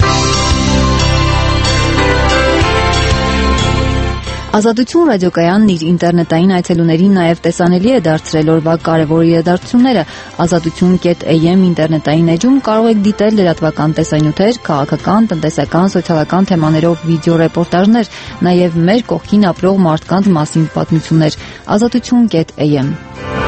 Ազատություն ռադիոկայանն իր ինտերնետային այցելուներին նաև տեսանելի է դարձրել օրվա կարևոր իրադարձությունները։ ազատություն կետ էյ էմ ինտերնետային էջում կարող եք դիտել լրատվական տեսանյութեր, քաղաքական, տնտեսական, սոցիալական թեմաներով վիդեոռեպորտաժներ, նաև մեր կողքին ապրող մարդկանց մասին պատմություններ։ ազատություն կետ էյ էմ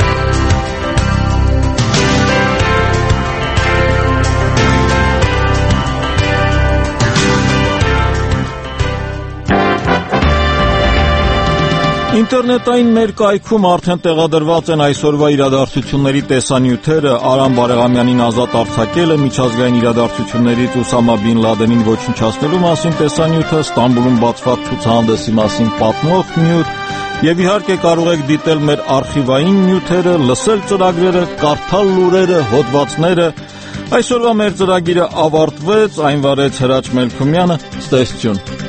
Ինտերնետային մեր կայքում արդեն տեղադրված են այսօրվա իրադարձությունների տեսանյութերը, Արամ Բարեղամյանին ազատ արձակելը, միջազգային իրադարձություններից Ուսամա Բին Լադենին ոչնչացնելու մասին տեսանյութը, Ստամբուլում բացված ցուցահանդեսի մասին պատմող նյութ, եւ իհարկե կարող եք դիտել մեր արխիվային նյութերը, լսել ծրագրերը, կարդալ լուրերը, հոդվածները։ Այսօրվա մեր ծրագիրը ավարտվեց, այն վարեց Հրաչ Մելքումյանը, ցտեսություն։